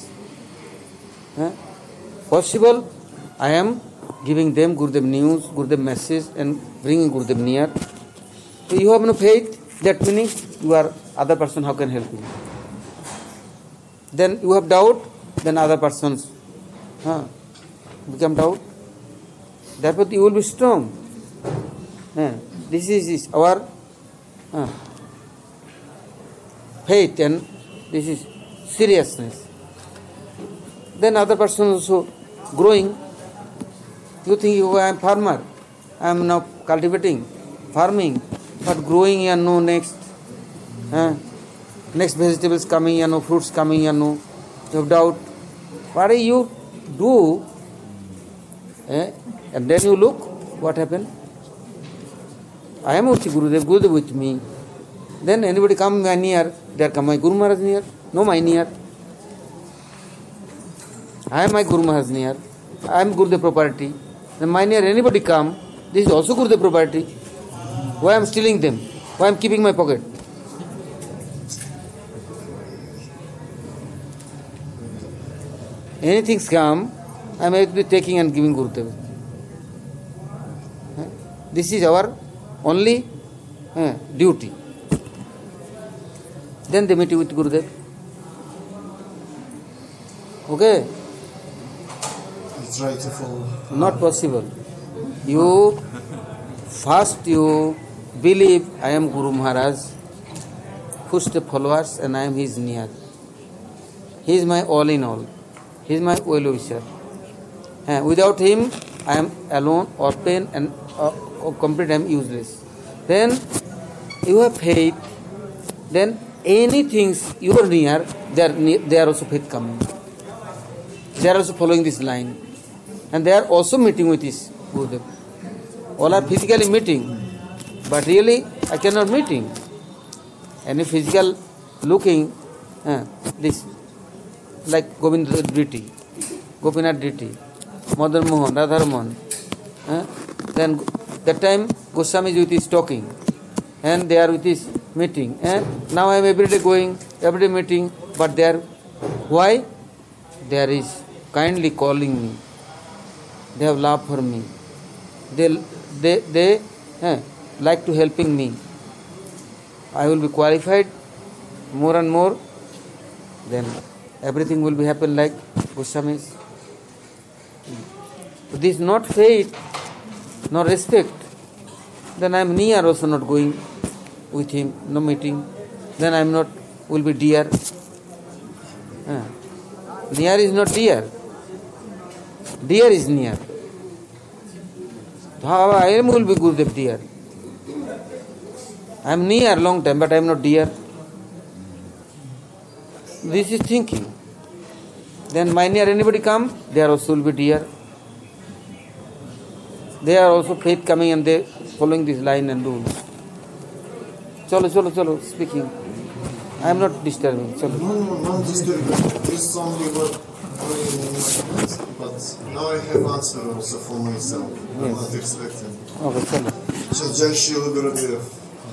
Possible, I am giving them Gurudev news, Gurudev message and bringing Gurudev near. So you have no faith, that meaning you are other person, how can help you? Then you have doubt, then other persons become doubt. Therefore you will be strong. This is our faith, and this is seriousness. Then other person also growing. You think I am farmer, I am now cultivating, farming, but growing and no next vegetables coming and no fruits coming and no, you have doubt. What do you do? And then you look, what happened? I am with Gurudev, Gurudev with me. Then anybody come near, there come my Guru Maharaj near, no my near. I am my Guru Maharaj near, I am Gurudev property. Then my near anybody come, this is also Gurudev property. Why I am stealing them? Why I am keeping my pocket? Anything come, I am be taking and giving Gurudev. This is our only duty. Then they meet with Gurudev. Okay? Try to follow. Not possible. You believe I am Guru Maharaj, footstep followers, and I am his near. He is my all in all. He is my well-wisher. Without him, I am alone, orphan, and complete I am useless. Then you have faith. Then anything you are near, they are also faith coming. They are also following this line. And they are also meeting with this Gurudev. All are physically meeting, but really I cannot meeting. Any physical looking, this like Govindra Dhiti, Gopinath Dhiti, Madan Mohan, Radharman. Then that time Goswami is with his talking, and they are with his meeting. Now I am every day going, every day meeting, but they are, why? There is kindly calling me. They have love for me. They like to helping me. I will be qualified more and more. Then everything will be happen like Goswamis. This is not faith, nor respect. Then I am near also not going with him, no meeting. Then I am not, will be dear. Near is not dear. Dear is near. How I am will be Gurudev dear. I am near long time, but I am not dear. This is thinking. Then my near anybody come, they are also will be dear. They are also faith coming and they following this line and rules. Chalo, speaking. I am not disturbing. Chalo. No, not disturbing. This is only what going in my mind. But now I have answer also for myself. I'm not expecting. Okay, chalo. Jai Shri Gurudev.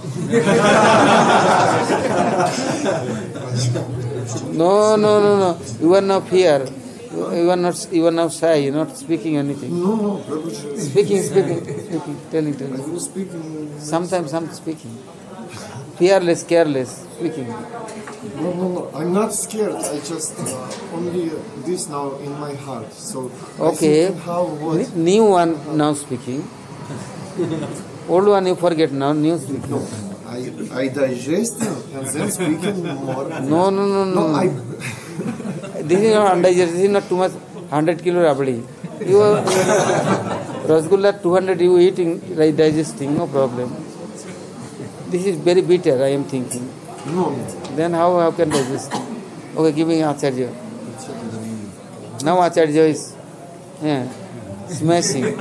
No. You are not here. You are not shy. You are not speaking anything. No, Prabhuji. Speaking. Telling. I was speaking. Sometimes I'm speaking. Fearless, careless, speaking. No. I'm not scared. I just only this now in my heart. So Okay. what? New one now speaking. Old one you forget now. New speaking. I digest and then speaking more. No. This is not undigested. This is not too much. 100 kilo rabdi. You are rasgulla 200 you eating, like digesting, no problem. This is very bitter, I am thinking. No. Then how can digest? Okay, giving Acharya. Now Acharya is smashing.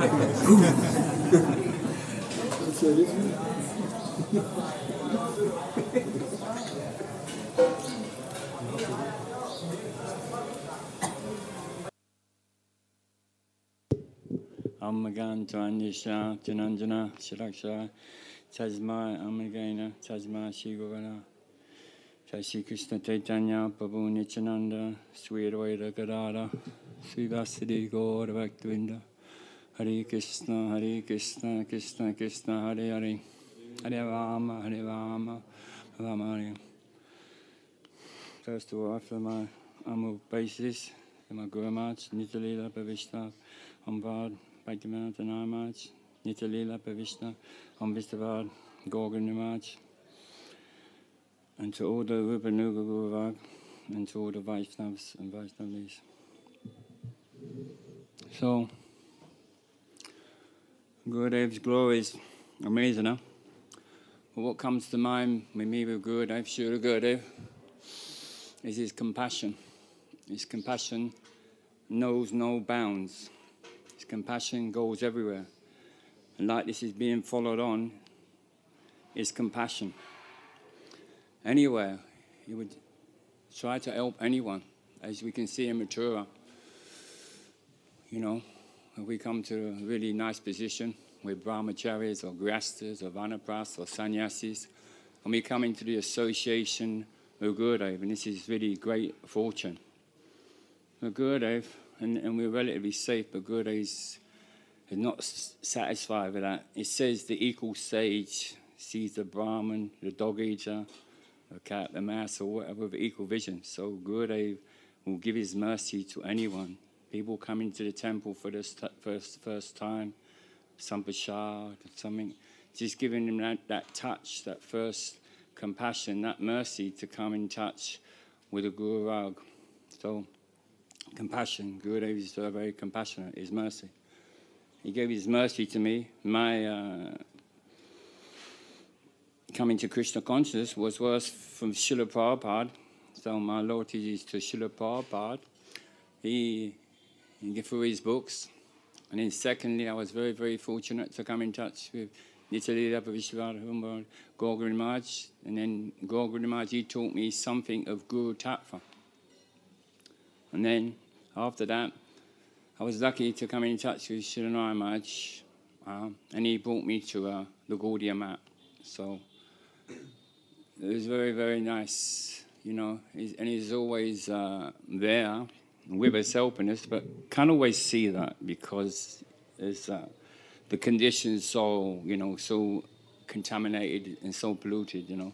Amagan Twanjisha, Jananjana, Shiraksha, Chasma, Amagana, Chasma, Shigogana, Shri Krishna Chaitanya, Prabhu Nityananda, Sri Advaita Gadada, Sri Vasudeva Gaura Bhaktivinda, Hare Krishna, Krishna Krishna, Hare Hare, Hare Rama, Rama Hare. First of all, I offer my Amo basis, my Guru Maharaj, Nitalila Pavishta, Omvad, Bhaktivedanta Maharaj, Nitalila Pavishta, Vistavad, Gorgon Maharaj, and to all the Rupanuga Guru Varg, and to all the Vaishnavas and Vaishnavis. So, Gurudev's glory is amazing, huh? But what comes to mind with me with Gurudev, Srila Gurudev, is his compassion. His compassion knows no bounds. His compassion goes everywhere. And like this is being followed on, is compassion. Anywhere, he would try to help anyone. As we can see in Mathura, you know, if we come to a really nice position with brahmacharis or grihasthas or vanaprasthas or sannyasis, and we come into the association with Gurudev, and this is really great fortune. But Gurudev, and we're relatively safe, but Gurudev is not satisfied with that. It says the equal sage sees the Brahman, the dog eater, the cat, the mouse, or whatever with equal vision. So Gurudev will give his mercy to anyone. People come into the temple for the first time, some prasad, something, just giving them that touch, that first compassion, that mercy to come in touch with the Guru Rag. So, compassion, Gurudev is very compassionate, his mercy. He gave his mercy to me. My coming to Krishna consciousness was from Srila Prabhupada. So my loyalty is to Srila Prabhupada. He through his books. And then secondly, I was very, very fortunate to come in touch with Nitalila Pavishwara, Gorgon Maharaj. And then Gorgon Maharaj, he taught me something of Guru Tattva. And then after that, I was lucky to come in touch with Srila Narayan Maharaj, and he brought me to the Gaudiya mat. So it was very, very nice, you know, and he's always there with us, helping us, but can't always see that because there's the conditions so, you know, so contaminated and so polluted, you know.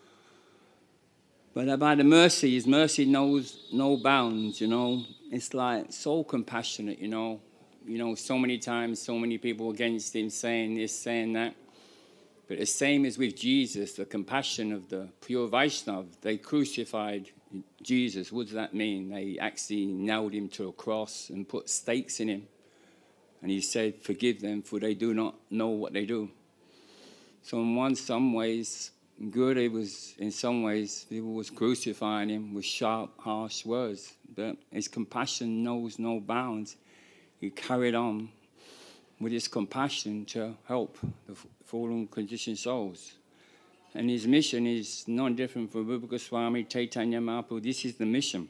But about the mercy, his mercy knows no bounds, you know. It's like so compassionate, you know. You know, so many times, so many people against him saying this, saying that. But the same as with Jesus, the compassion of the pure Vaishnava, they crucified Jesus. What does that mean? They actually nailed him to a cross and put stakes in him. And he said, forgive them, for they do not know what they do. So in some ways, Gurudev was, in some ways, people was crucifying him with sharp, harsh words. But his compassion knows no bounds. He carried on with his compassion to help the fallen conditioned souls. And his mission is not different from Rupa Goswami, Chaitanya Mahaprabhu. This is the mission.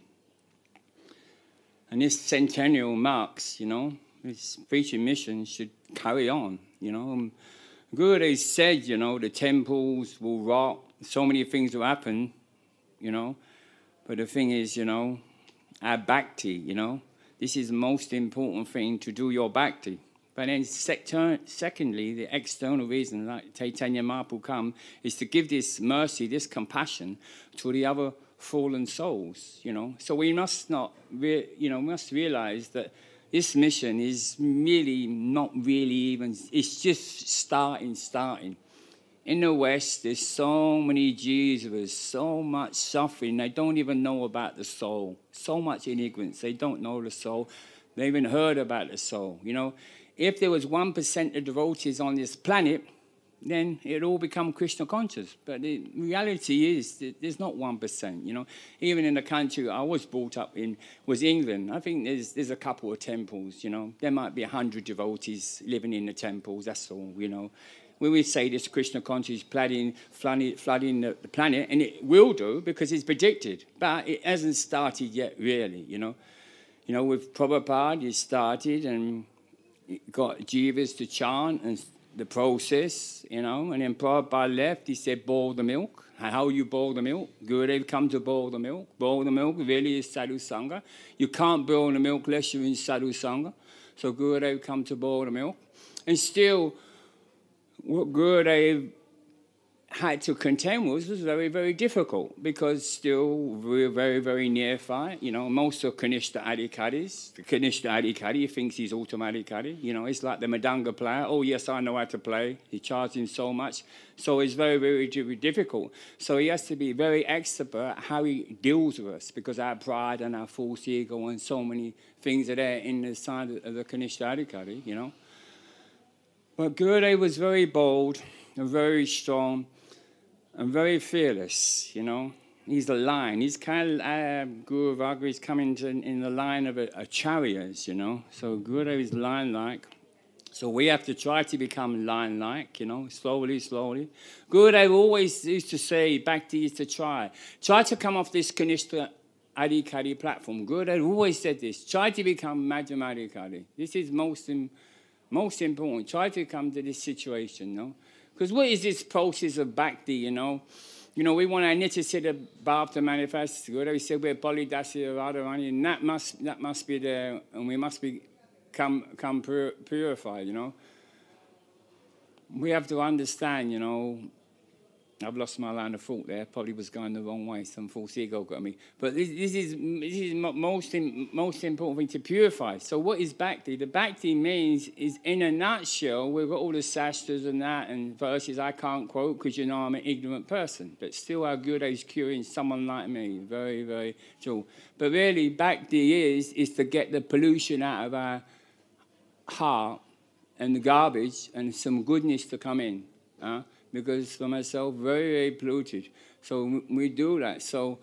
And this centennial marks, you know, his preaching mission should carry on, you know. Gurudev said, you know, the temples will rot, so many things will happen, you know. But the thing is, you know, our bhakti, you know, this is the most important thing, to do your bhakti. But then secondly, the external reason that Chaitanya Mahaprabhu come is to give this mercy, this compassion to the other fallen souls, you know. So we must must realize that this mission is really not really even, it's just starting. In the West, there's so many Jeevas, so much suffering. They don't even know about the soul. So much ignorance. They don't know the soul. They haven't heard about the soul, you know. If there was 1% of devotees on this planet, then it'd all become Krishna conscious. But the reality is that there's not 1%, you know. Even in the country I was brought up in was England. I think there's a couple of temples, you know. There might be 100 devotees living in the temples, that's all, you know. When we say this Krishna conscious flooding the planet, and it will do because it's predicted, but it hasn't started yet really, you know. You know, with Prabhupada, it started and it got Jivas to chant and the process, you know, and then Prabhupada left, he said, boil the milk. How you boil the milk? Gurudev come to boil the milk. Boil the milk really is Sadhu Sangha. You can't boil the milk unless you're in Sadhu Sangha. So Gurudev come to boil the milk. And still, what Gurudev had to contend with was very, very difficult because still we're very, very neophyte. You know, most of Kanishta Adhikaris, the Kanishta Adhikari thinks he's automatically. You know, it's like the Madanga player. Oh, yes, I know how to play. He charges him so much. So it's very, very difficult. So he has to be very expert at how he deals with us because our pride and our false ego and so many things are there in the side of the Kanishta Adhikari, you know. But Gurudev was very bold and very strong and very fearless, you know. He's the lion. He's kind of, Guru Varga is coming in the line of a chariot, you know. So Gurudev is lion-like. So we have to try to become lion-like, you know, slowly, slowly. Gurudev always used to say, Bhakti is to try. Try to come off this Kanishta Adhikari platform. Gurudev always said this. Try to become Madhyama Adhikari. This is most important. Try to come to this situation, you know. Because what is this process of Bhakti, you know? You know, we want our Nitya Siddha Bhav to manifest. Gurudev said we're Polydasya Radharani, and that must be there, and we must become purified, you know. We have to understand, you know. I've lost my line of thought there. Probably was going the wrong way. Some false ego got me. But this is most important thing to purify. So what is Bhakti? The Bhakti means is, in a nutshell, we've got all the sastras and that and verses I can't quote because you know I'm an ignorant person. But still our Gurudev is curing someone like me. Very, very true. But really, Bhakti is to get the pollution out of our heart and the garbage and some goodness to come in. Because for myself, very, very polluted. So we do that. So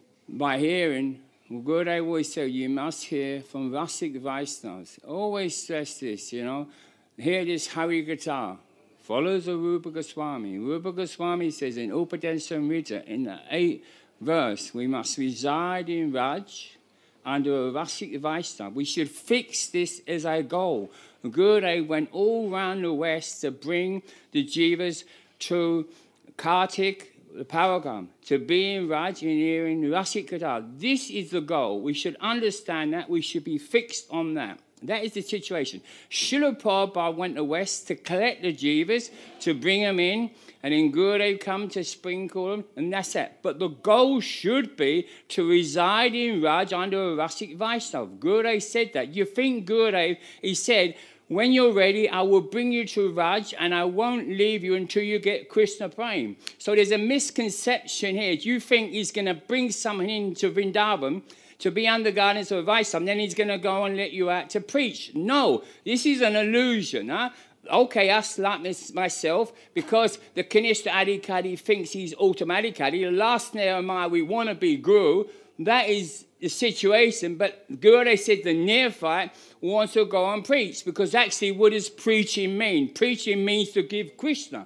by hearing, Gurudev always said, you must hear from Rasik Vaishnavas. Always stress this, you know. Hear this Harikatha. Follows of Rupa Goswami. Rupa Goswami says in Upadesamrita, in the 8th verse, we must reside in Raj under a Rasik Vaishnava. We should fix this as our goal. Gurudev went all around the West to bring the jivas to Kartik, the Paragam, to be in Raj and hearing Rasik Katha. This is the goal. We should understand that. We should be fixed on that. That is the situation. Srila Prabhupada went to West to collect the jivas, to bring them in, and then Gurudev come to sprinkle them, and that's it. But the goal should be to reside in Raj under a Rasik Vaishnava. Gurudev said that. You think Gurudev, he said, when you're ready, I will bring you to Raj and I won't leave you until you get Krishna Prem. So there's a misconception here. Do you think he's going to bring someone into Vrindavan to be under guidance of Vaishnava, and then he's going to go and let you out to preach? No, this is an illusion. Okay, us like myself, because the Kanishta Adhikari thinks he's automatically. The last Nehemiah, we want to be Guru. That is the situation, but Gurudev said the neophyte wants to go and preach, because actually what does preaching mean? Preaching means to give Krishna.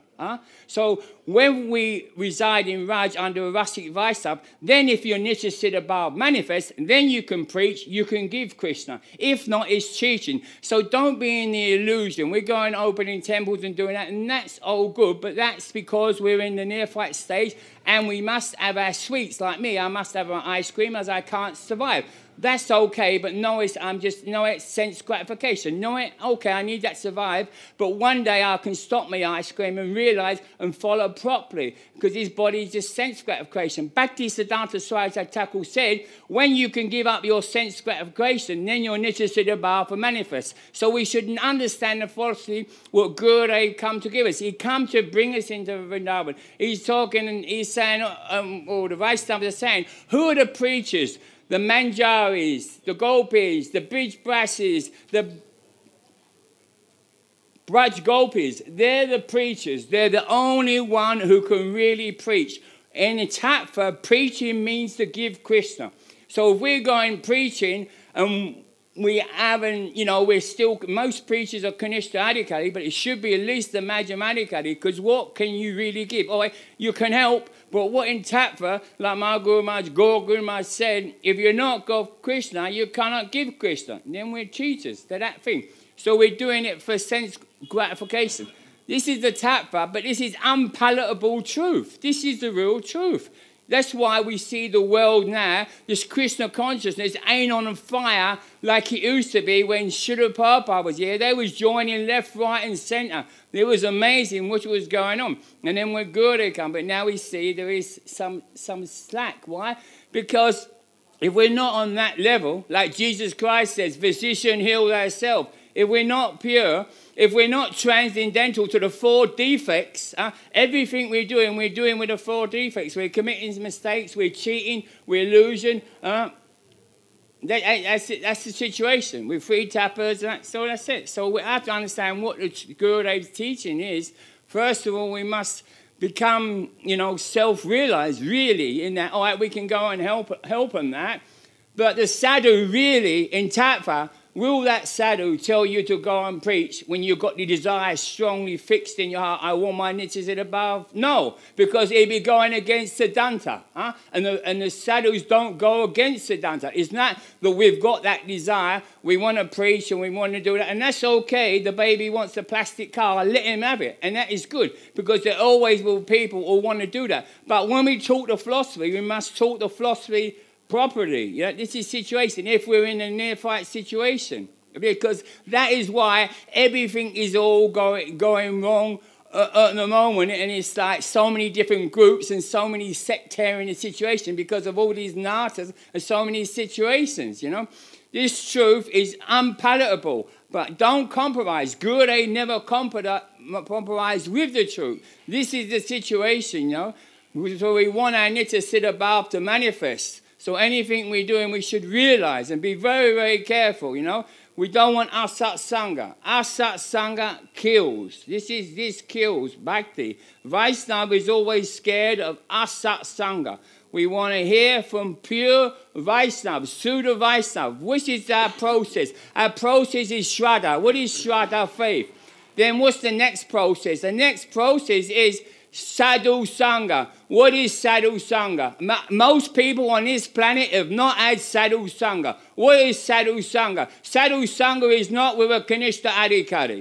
So when we reside in Raj under a Rasik Vaishnava, then if your Nitya Siddha Bhav manifests, then you can preach, you can give Krishna. If not, it's cheating. So don't be in the illusion. We're going opening temples and doing that, and that's all good, but that's because we're in the neophyte stage, and we must have our sweets. Like me, I must have my ice cream, as I can't survive. That's okay, but no, it's sense gratification. Okay, I need that to survive, but one day I can stop my ice cream and realize and follow properly, because his body is just sense gratification. Bhakti Siddhanta Swami Thakur said, when you can give up your sense gratification, then your Nitya Siddha Bhava manifests. So we should understand the philosophy what Gurudev come to give us. He come to bring us into Vrindavan. He's talking and he's saying, or the Vaishnavas are saying, who are the preachers? The Manjaris, the Gopis, the Brij Brasses, the Braj Gopis, they're the preachers. They're the only one who can really preach. In Tattva, preaching means to give Krishna. So if we're going preaching and we haven't, we're still, most preachers are Kanishta Adhikari, but it should be at least the Madhyama Adhikari, because what can you really give? Oh, you can help, but what in Tattva, like my Guru Maharaj, Guru Maharaj said, if you're not God Krishna, you cannot give Krishna. Then we're cheaters to that thing. So we're doing it for sense gratification. This is the Tattva, but this is unpalatable truth. This is the real truth. That's why we see the world now, this Krishna consciousness ain't on fire like it used to be when Srila Prabhupada was here. They was joining left, right and centre. It was amazing what was going on. And then when Guru came, but now we see there is some slack. Why? Because if we're not on that level, like Jesus Christ says, physician, heal thyself. If we're not pure, if we're not transcendental to the 4 defects, everything we're doing with the 4 defects. We're committing mistakes, we're cheating, we're losing. That's the situation. We're free tappers, so that's it. So we have to understand what the Gurudev's teaching is. First of all, we must become, self-realized, really, in that, all right, we can go and help them that. But the sadhu really, in tattva, will that sadhu tell you to go and preach when you've got the desire strongly fixed in your heart, I want my nityas at above? No, because he'd be going against Siddhanta. And the sadhus don't go against Siddhanta. It's not that we've got that desire, we want to preach and we want to do that. And that's okay. The baby wants a plastic car, let him have it. And that is good, because there always will be people who want to do that. But when we talk the philosophy, we must talk the philosophy properly. This is situation if we're in a near-fight situation, because that is why everything is all going wrong at the moment, and it's like so many different groups and so many sectarian situations because of all these natas and so many situations. This truth is unpalatable, but don't compromise. Gurudev never compromised with the truth. This is the situation, so we want our nitya siddha bhav to manifest. So anything we're doing, we should realize and be very, very careful, We don't want asat sangha. Asat sangha kills. This kills bhakti. Vaishnava is always scared of asat sangha. We want to hear from pure Vaishnava, Sudha Vaishnava. Which is our process? Our process is Shraddha. What is Shraddha? Faith. Then what's the next process? The next process is Sadhu Sangha. What is Sadhu Sangha? Most people on this planet have not had Sadhu Sangha. What is Sadhu Sangha? Sadhu Sangha is not with a Kanishta Adhikari,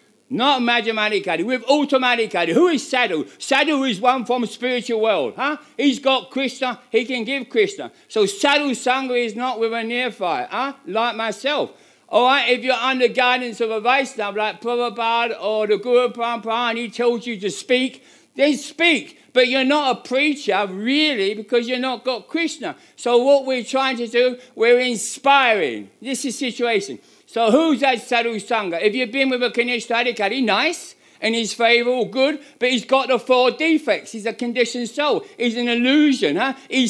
Not Madhyamadhikari, with Uttamadhikari. Who is Sadhu? Sadhu is one from spiritual world, He's got Krishna, he can give Krishna. So Sadhu Sangha is not with a neophyte, like myself. All right, if you're under guidance of a Vaishnava like Prabhupada or the Guru Parampara and he tells you to speak, then speak. But you're not a preacher, really, because you're not got Krishna. So what we're trying to do, we're inspiring. This is the situation. So who's that Sadhu Sangha? If you've been with a Kanishta Adhikari, nice, and his favour, all good, but he's got the 4 defects. He's a conditioned soul. He's an illusion,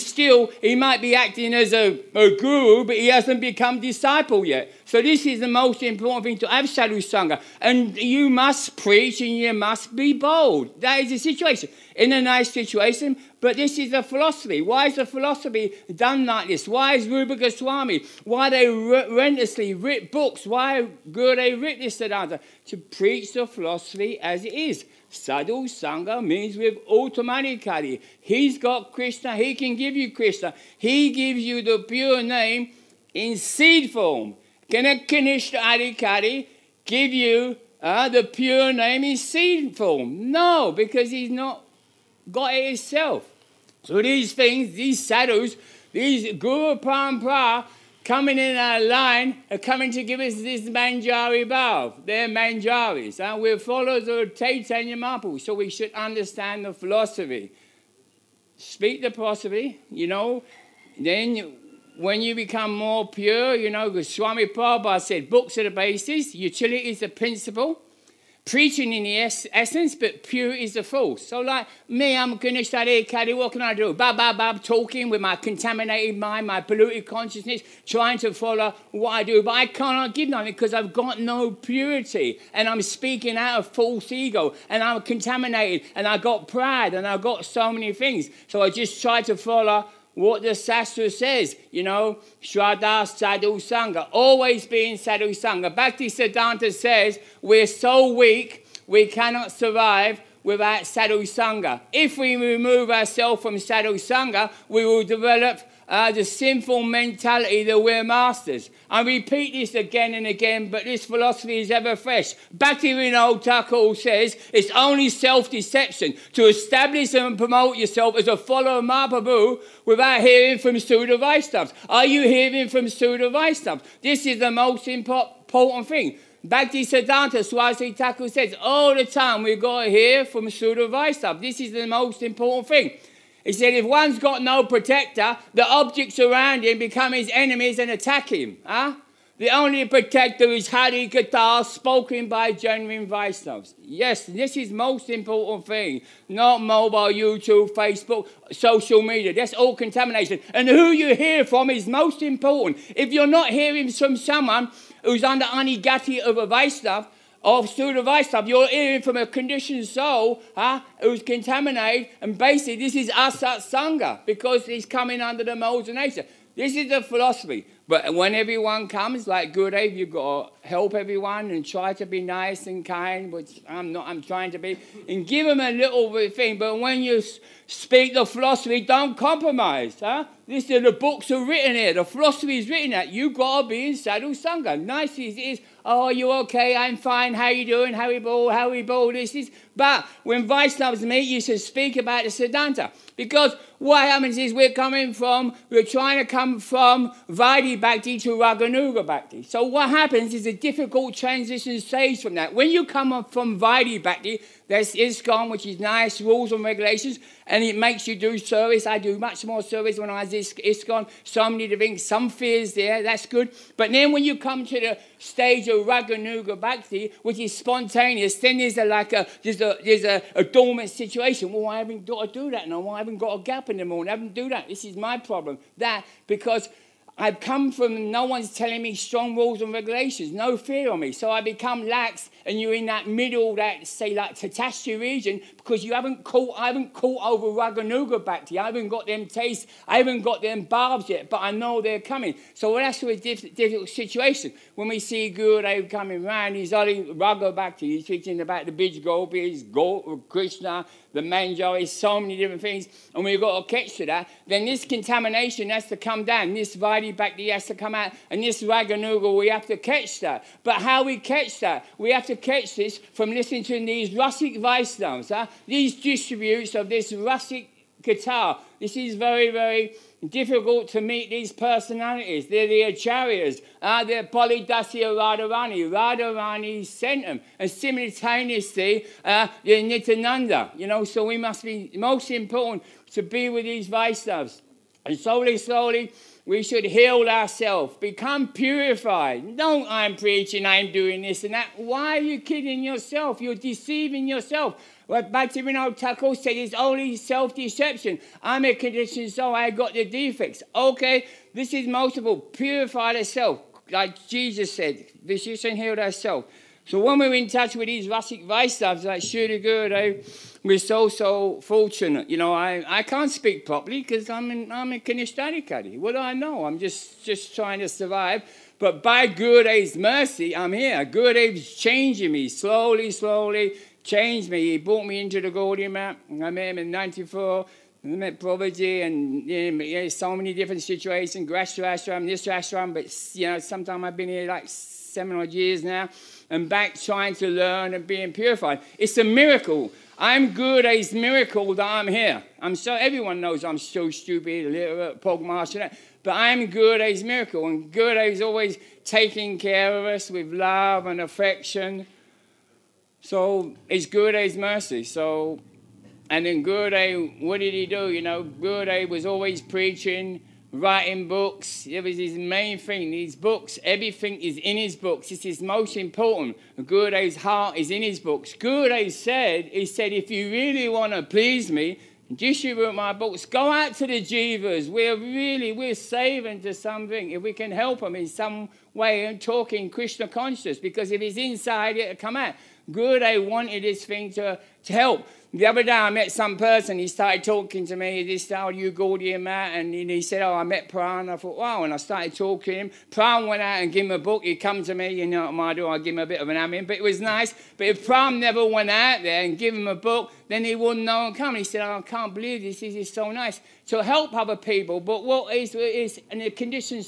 he might be acting as a guru, but he hasn't become disciple yet. So this is the most important thing, to have Sadhu Sangha. And you must preach and you must be bold. That is the situation. In a nice situation, but this is a philosophy. Why is the philosophy done like this? Why is Rupa Goswami? Why they relentlessly writ books? Why Gurudev writ this Siddhanta? To preach the philosophy as it is. Sadhu Sangha means with Uttamadhikari. He's got Krishna. He can give you Krishna. He gives you the pure name in seed form. Can a Kanishta Adhikari give you the pure name in seed form? No, because he's not got it himself. So these things, these sadhus, these Guru Parampara coming in our line are coming to give us this Manjari Bhav. They're Manjaris. We're followers of Chaitanya Mahaprabhu, so we should understand the philosophy. Speak the philosophy, then when you become more pure, because Swami Prabhupada said, books are the basis, utility is the principle, preaching in the essence, but pure is the false. So like me, I'm Kanishta Adhikari, what can I do? Bab, talking with my contaminated mind, my polluted consciousness, trying to follow what I do, but I cannot give nothing because I've got no purity, and I'm speaking out of false ego, and I'm contaminated, and I got pride, and I got so many things. So I just try to follow what the Shastra says, Shraddha Sadhu Sangha, always being Sadhu Sangha. Bhakti Siddhanta says we're so weak we cannot survive without Sadhu Sangha. If we remove ourselves from Sadhu Sangha, we will develop the sinful mentality that we're masters. I repeat this again and again, but this philosophy is ever fresh. Bhaktivinoda Thakur says it's only self-deception to establish and promote yourself as a follower of Mahaprabhu without hearing from Sudha Vaishnavas. Are you hearing from Sudha Vaishnavas? This is the most important thing. Bhaktisiddhanta Swasi Thakur says all the time we've got to hear from Sudha Vaishnavas. This is the most important thing. He said if one's got no protector, the objects around him become his enemies and attack him. The only protector is Hari Katha spoken by genuine Vaishnavas. Yes, this is most important thing. Not mobile, YouTube, Facebook, social media. That's all contamination. And who you hear from is most important. If you're not hearing from someone who's under Anigati of a Vaishnava, of Sudha Vaishnava, you're hearing from a conditioned soul who's contaminated, and basically this is Asat Sangha because he's coming under the molds of nature. This is the philosophy. But when everyone comes, like Gurudev, you've got to help everyone and try to be nice and kind, which I'm trying to be, and give them a little bit thing. But when you speak the philosophy, don't compromise. This is the books are written here. The philosophy is written that you've got to be in Sadhu Sangha. Nice as it is. Oh, you okay? I'm fine. How you doing? How we ball? This is. But when Vaishnavas meet, you should speak about the Siddhanta. Because what happens is we're trying to come from Vaidhi Bhakti to Raganuga Bhakti. So what happens is a difficult transition stage from that. When you come up from Vaidhi Bhakti, there's ISKCON, which is nice, rules and regulations, and it makes you do service. I do much more service when I was ISKCON. So many things, some fears there, that's good. But then when you come to the stage of Raganuga Bhakti, which is spontaneous, then there's a dormant situation. Well, I haven't got to do that now. I haven't got a gap in the morning. I haven't do that. This is my problem. Because I've come from, no one's telling me strong rules and regulations, no fear on me. So I become lax, and you're in that middle, that, say, like Tatashti region, because I haven't caught over Raganuga Bhakti. I haven't got them tastes, I haven't got them barbs yet, but I know they're coming. So that's a difficult situation. When we see Gurudev coming round, he's only Raga Bhakti, he's teaching about the Bij Gopis, Krishna, the Manjari, so many different things, and we've got to catch to that. Then this contamination has to come down, this Vaidhi Bhakti has to come out, and this Raganuga, we have to catch that. But how we catch that? We have to catch this from listening to these Rasik Vaishnavas, these distributes of this Rasik guitar. This is very, very difficult to meet these personalities. They're the acharyas. They're Polydasya Radharani. Radharani sent them. And simultaneously, Nityananda. So we must be, most important, to be with these Vaishnavas. And slowly, we should heal ourselves, become purified. Don't, I'm preaching, I'm doing this and that. Why are you kidding yourself? You're deceiving yourself. What Bhaktivinoda Thakur said is only self-deception. I'm a conditioned soul, I got the defects. Okay, this is multiple. Purify the self. Like Jesus said, Vishishan healed ourselves. So when we're in touch with these Rasik Vaishnavas like Srila Gurudev, we're so fortunate. I can't speak properly because I'm a Kanishtarikari. What do I know? I'm just trying to survive. But by Gurudev's mercy, I'm here. Gurudev's changing me slowly, changed me. He brought me into the Gaudiya Math. I met him in 94. I met Prabhuji and so many different situations. Grashram, this ashram. But, sometimes I've been here like 7 odd years now. And back trying to learn and being purified. It's a miracle. I'm Gurudev's miracle that I'm here. Everyone knows I'm so stupid, illiterate, pogmaster, but I'm Gurudev's miracle. And Gurudev's always taking care of us with love and affection. So it's Gurudev's mercy. And then Gurudev, what did he do? Gurudev was always preaching, writing books. It was his main thing. These books, everything is in his books. This is most important. Gurudev's heart is in his books. Gurudev said, if you really want to please me, distribute my books. Go out to the jivas. We're saving to something. If we can help them in some way and talking Krishna consciousness, because if it's inside, it'll come out. Gurudev wanted this thing to help. The other day I met some person, he started talking to me, this how you Gaudiya Matt, and he said, oh, I met Pran. I thought, wow, and I started talking to him. Pran went out and gave him a book. He'd come to me, you know what I do, I'd give him a bit of an amen, but it was nice. But if Pran never went out there and give him a book, then he wouldn't know and come. He said, oh, I can't believe this is so nice. To help other people, but what is in the conditioned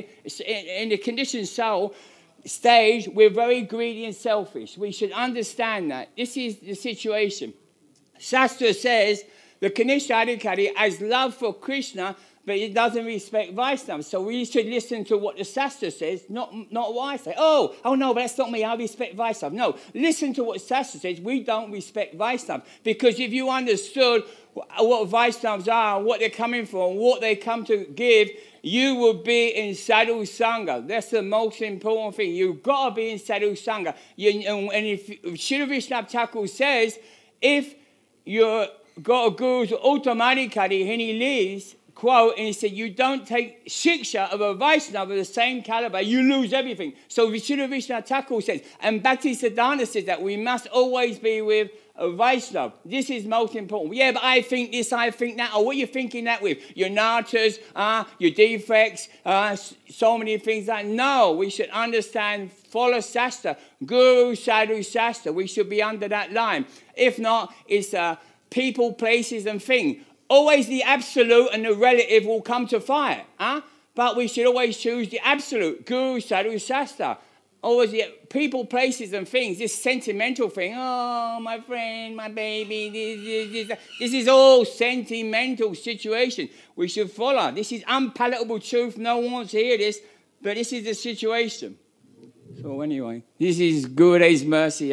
soul stage, we're very greedy and selfish. We should understand that. This is the situation. Shastra says the Kanishta Adhikari has love for Krishna, but he doesn't respect Vaishnava. So we should listen to what the Shastra says, not what I say. Oh no, but that's not me. I respect Vaishnava. No, listen to what Shastra says. We don't respect Vaishnava. Because if you understood what Vaishnavas are, what they're coming from, what they come to give, you will be in Sadhu Sangha. That's the most important thing. You've got to be in Sadhu Sangha. And if Srila Vishnu Thakur says, if you've got a guru's automatically, and he leaves, quote, and he said, you don't take shiksha of a Vaishnava of the same caliber, you lose everything. So Srila Vishnu Thakur says, and Bhaktisiddhanta says that we must always be with a Vaishnava. This is most important. Yeah, but I think this, I think that. Or what are you thinking that with? Your natas, your defects, so many things like no, we should understand, follow Shastra, Guru, Sadhu, Shastra. We should be under that line. If not, it's people, places and things. Always the absolute and the relative will come to fight. But we should always choose the absolute, Guru, Sadhu, Shastra. Always the people, places and things, this sentimental thing, oh, my friend, my baby, this is all sentimental situation. We should follow. This is unpalatable truth. No one wants to hear this, but this is the situation. So anyway, this is Gurudev's mercy.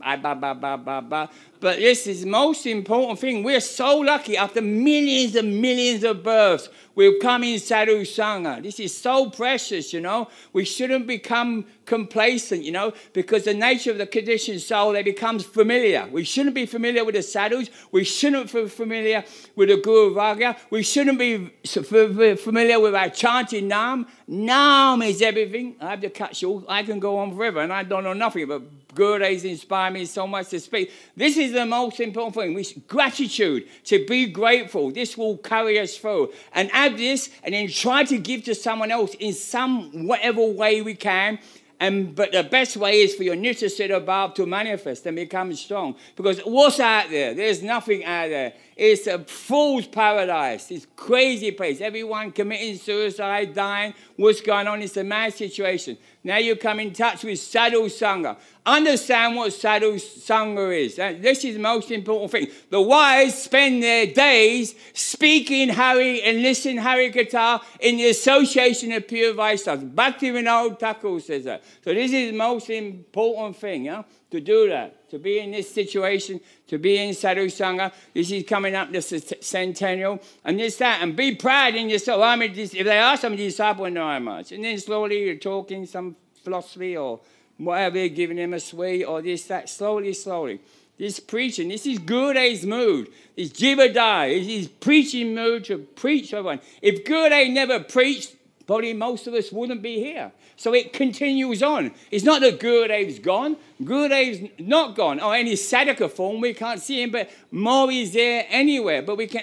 But this is the most important thing. We're so lucky after millions and millions of births, we've come in Sadhu Sangha. This is so precious, you know. We shouldn't become complacent, you know, because the nature of the conditioned soul, they becomes familiar. We shouldn't be familiar with the sadhus. We shouldn't be familiar with the Guru Varga. We shouldn't be familiar with our chanting Nam. Nam is everything. I have to cut short. I can go on forever, and I don't know nothing, but Gurudev's inspired me so much to speak. This is the most important thing. Gratitude, to be grateful. This will carry us through. And add this, and then try to give to someone else in some whatever way we can. But the best way is for your Nitya Siddha Bhav to manifest and become strong. Because what's out there? There's nothing out there. It's a fool's paradise. It's a crazy place. Everyone committing suicide, dying. What's going on? It's a mad situation. Now you come in touch with Sadhu Sangha. Understand what Sadhu Sangha is. This is the most important thing. The wise spend their days speaking Hari and listening Hari Katha in the association of pure Vaishnavas. Bhaktivinoda Thakur says that. So this is the most important thing, to do that, to be in this situation, to be in Sadhu Sangha. This is coming up, this centennial, and this, that, and be proud in yourself. If they ask, I'm a disciple, and no, I'm much. And then slowly you're talking some philosophy or whatever, giving him a sweet or this, that, slowly. This preaching, this is Gurudev's mood. It's Jivadai, it's his preaching mood to preach to everyone. If Gurudev never preached, probably most of us wouldn't be here. So it continues on. It's not that Gurudev's gone. Gurudev's not gone. Or any sadhaka form, we can't see him, but more is there anywhere. But we can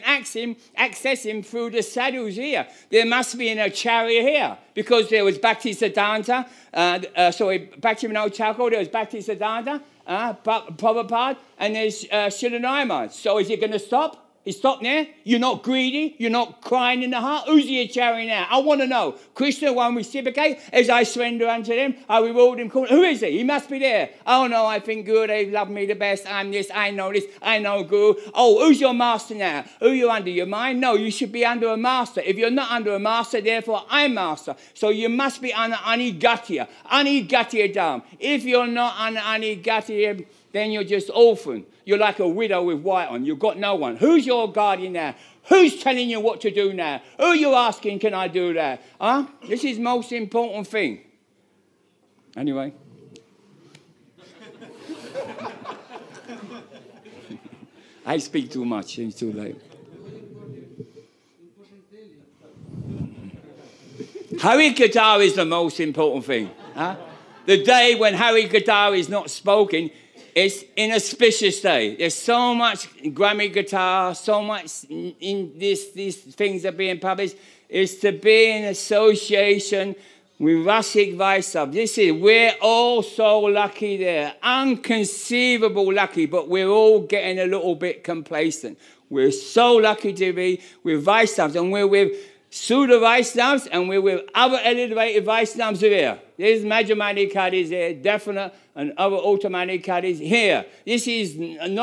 access him through the sadhus here. There must be an acharya here. Because there was Bhaktisiddhanta, Bhaktivinoda Thakur, there was Bhaktisiddhanta, Prabhupada, and there's Srila Naiman. So is it going to stop? He stopped there. You're not greedy. You're not crying in the heart. Who's the acharya now? I want to know. Krishna won't reciprocate as I surrender unto them. I reward him. Who is he? He must be there. Oh no, I think Gurudev loved me the best. I'm this. I know this. I know Guru. Oh, who's your master now? Who are you under? Your mind? No, you should be under a master. If you're not under a master, therefore I'm master. So you must be under Anigatya. Anigatya Dham. If you're not under Anigatya, then you're just orphan. You're like a widow with white on. You've got no one. Who's your guardian now? Who's telling you what to do now? Who are you asking, can I do that? This is the most important thing. Anyway. I speak too much. It's too late. Hari Katha is the most important thing. The day when Hari Katha is not spoken, It's inauspicious day. There's so much Grammy guitar, so much in these things are being published. It's to be in association with Rasik Vaishnav. We're all so lucky there. Unconceivable lucky, but we're all getting a little bit complacent. We're so lucky to be with Vaishnavas, and we're with Sudha Vaishnavas, and we're with other elevated Vaishnavas here. There's Majamani Kadis here, definite, and other Ottomani Kadis here. This is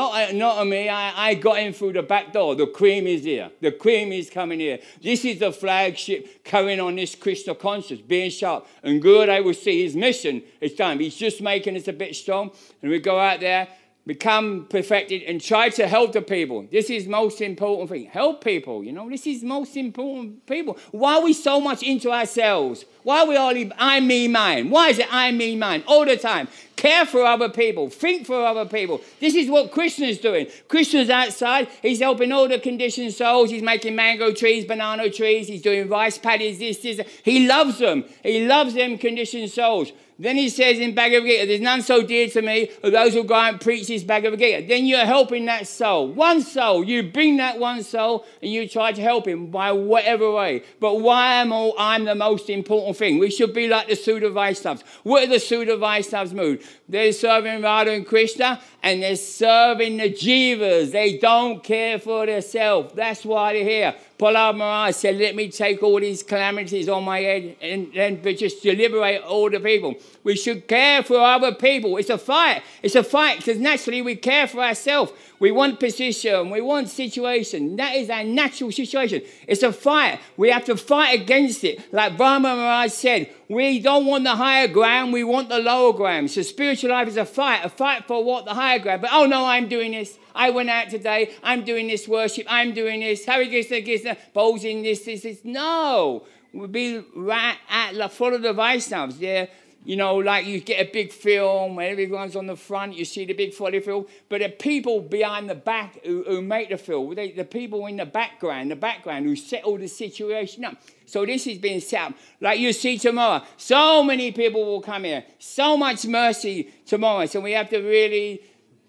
not me. I got in through the back door. The cream is here. The cream is coming here. This is the flagship carrying on this Krishna conscious, being sharp. And Gurudev will see his mission is done. He's just making us a bit strong. And we go out there, become perfected, and try to help the people. This is most important thing. Help people, this is most important people. Why are we so much into ourselves? Why are we only I, me, mine? Why is it I, me, mine all the time? Care for other people. Think for other people. This is what Krishna's doing. Krishna's outside. He's helping all the conditioned souls. He's making mango trees, banana trees. He's doing rice paddies, this. He loves them. He loves them conditioned souls. Then he says in Bhagavad Gita, there's none so dear to me as those who go out and preach this Bhagavad Gita. Then you're helping that soul. One soul. You bring that one soul and you try to help him by whatever way. But why am I'm the most important thing? We should be like the Sudha Vaishnavas. What are the Sudha Vaishnavas' mood? They're serving Radha and Krishna, and they're serving the jivas. They don't care for themselves. That's why they're here. Prahlad Maharaj said, let me take all these calamities on my head and just to liberate all the people. We should care for other people. It's a fight. It's a fight because naturally we care for ourselves. We want position. We want situation. That is our natural situation. It's a fight. We have to fight against it. Like Brahma Maharaj said, we don't want the higher ground. We want the lower ground. So spiritual life is a fight for what? The higher ground. But oh no, I'm doing this. I went out today. I'm doing this worship. I'm doing this. Hare Krishna, posing this. No. We'll be right at follow the Vaishnavas. Yeah. Like you get a big film where everyone's on the front, you see the big folly film, but the people behind the back who make the film, the people in the background who settle the situation up. So this is being set up. Like you see tomorrow, so many people will come here, so much mercy tomorrow. So we have to really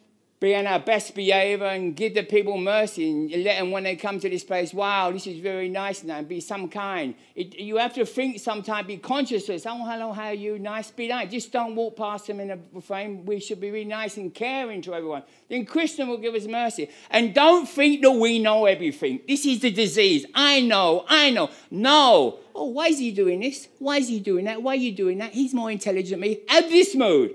be on our best behavior and give the people mercy and let them, when they come to this place, wow, this is very nice now, and be some kind. You have to think sometimes, be conscious of, oh, hello, how are you? Nice, be nice. Just don't walk past them in a frame. We should be really nice and caring to everyone. Then Krishna will give us mercy. And don't think that we know everything. This is the disease. I know. No. Oh, why is he doing this? Why is he doing that? Why are you doing that? He's more intelligent than me. Add this mode.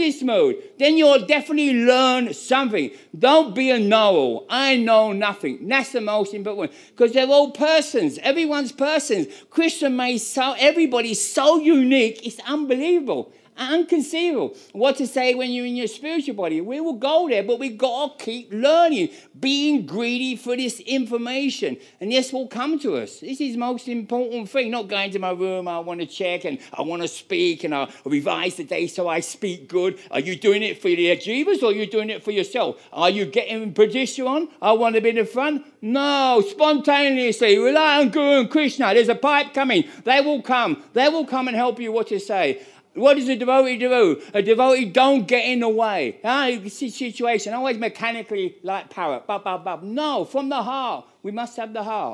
Then you'll definitely learn something. Don't be a know-all. I know nothing. That's the most important one. Because they're all persons. Everyone's persons. Krishna made everybody so unique. It's unbelievable. Unconceivable. What to say when you're in your spiritual body? We will go there, but we got to keep learning, being greedy for this information, and this will come to us. This is the most important thing. Not going to my room, I want to check and I want to speak and I'll revise the day so I speak good. Are you doing it for the jivas or are you doing it for yourself? Are you getting progesterone? I want to be in the front. No, spontaneously, rely on Guru and Krishna. There's a pipe coming. They will come and help you what to say. What does a devotee do? A devotee don't get in the way. Situation, always mechanically like parrot. No, from the heart. We must have the heart.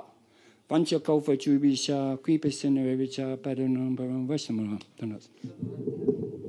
Panchakofa Chubisha, Kripasinaricha, Padanam Param Vasamara.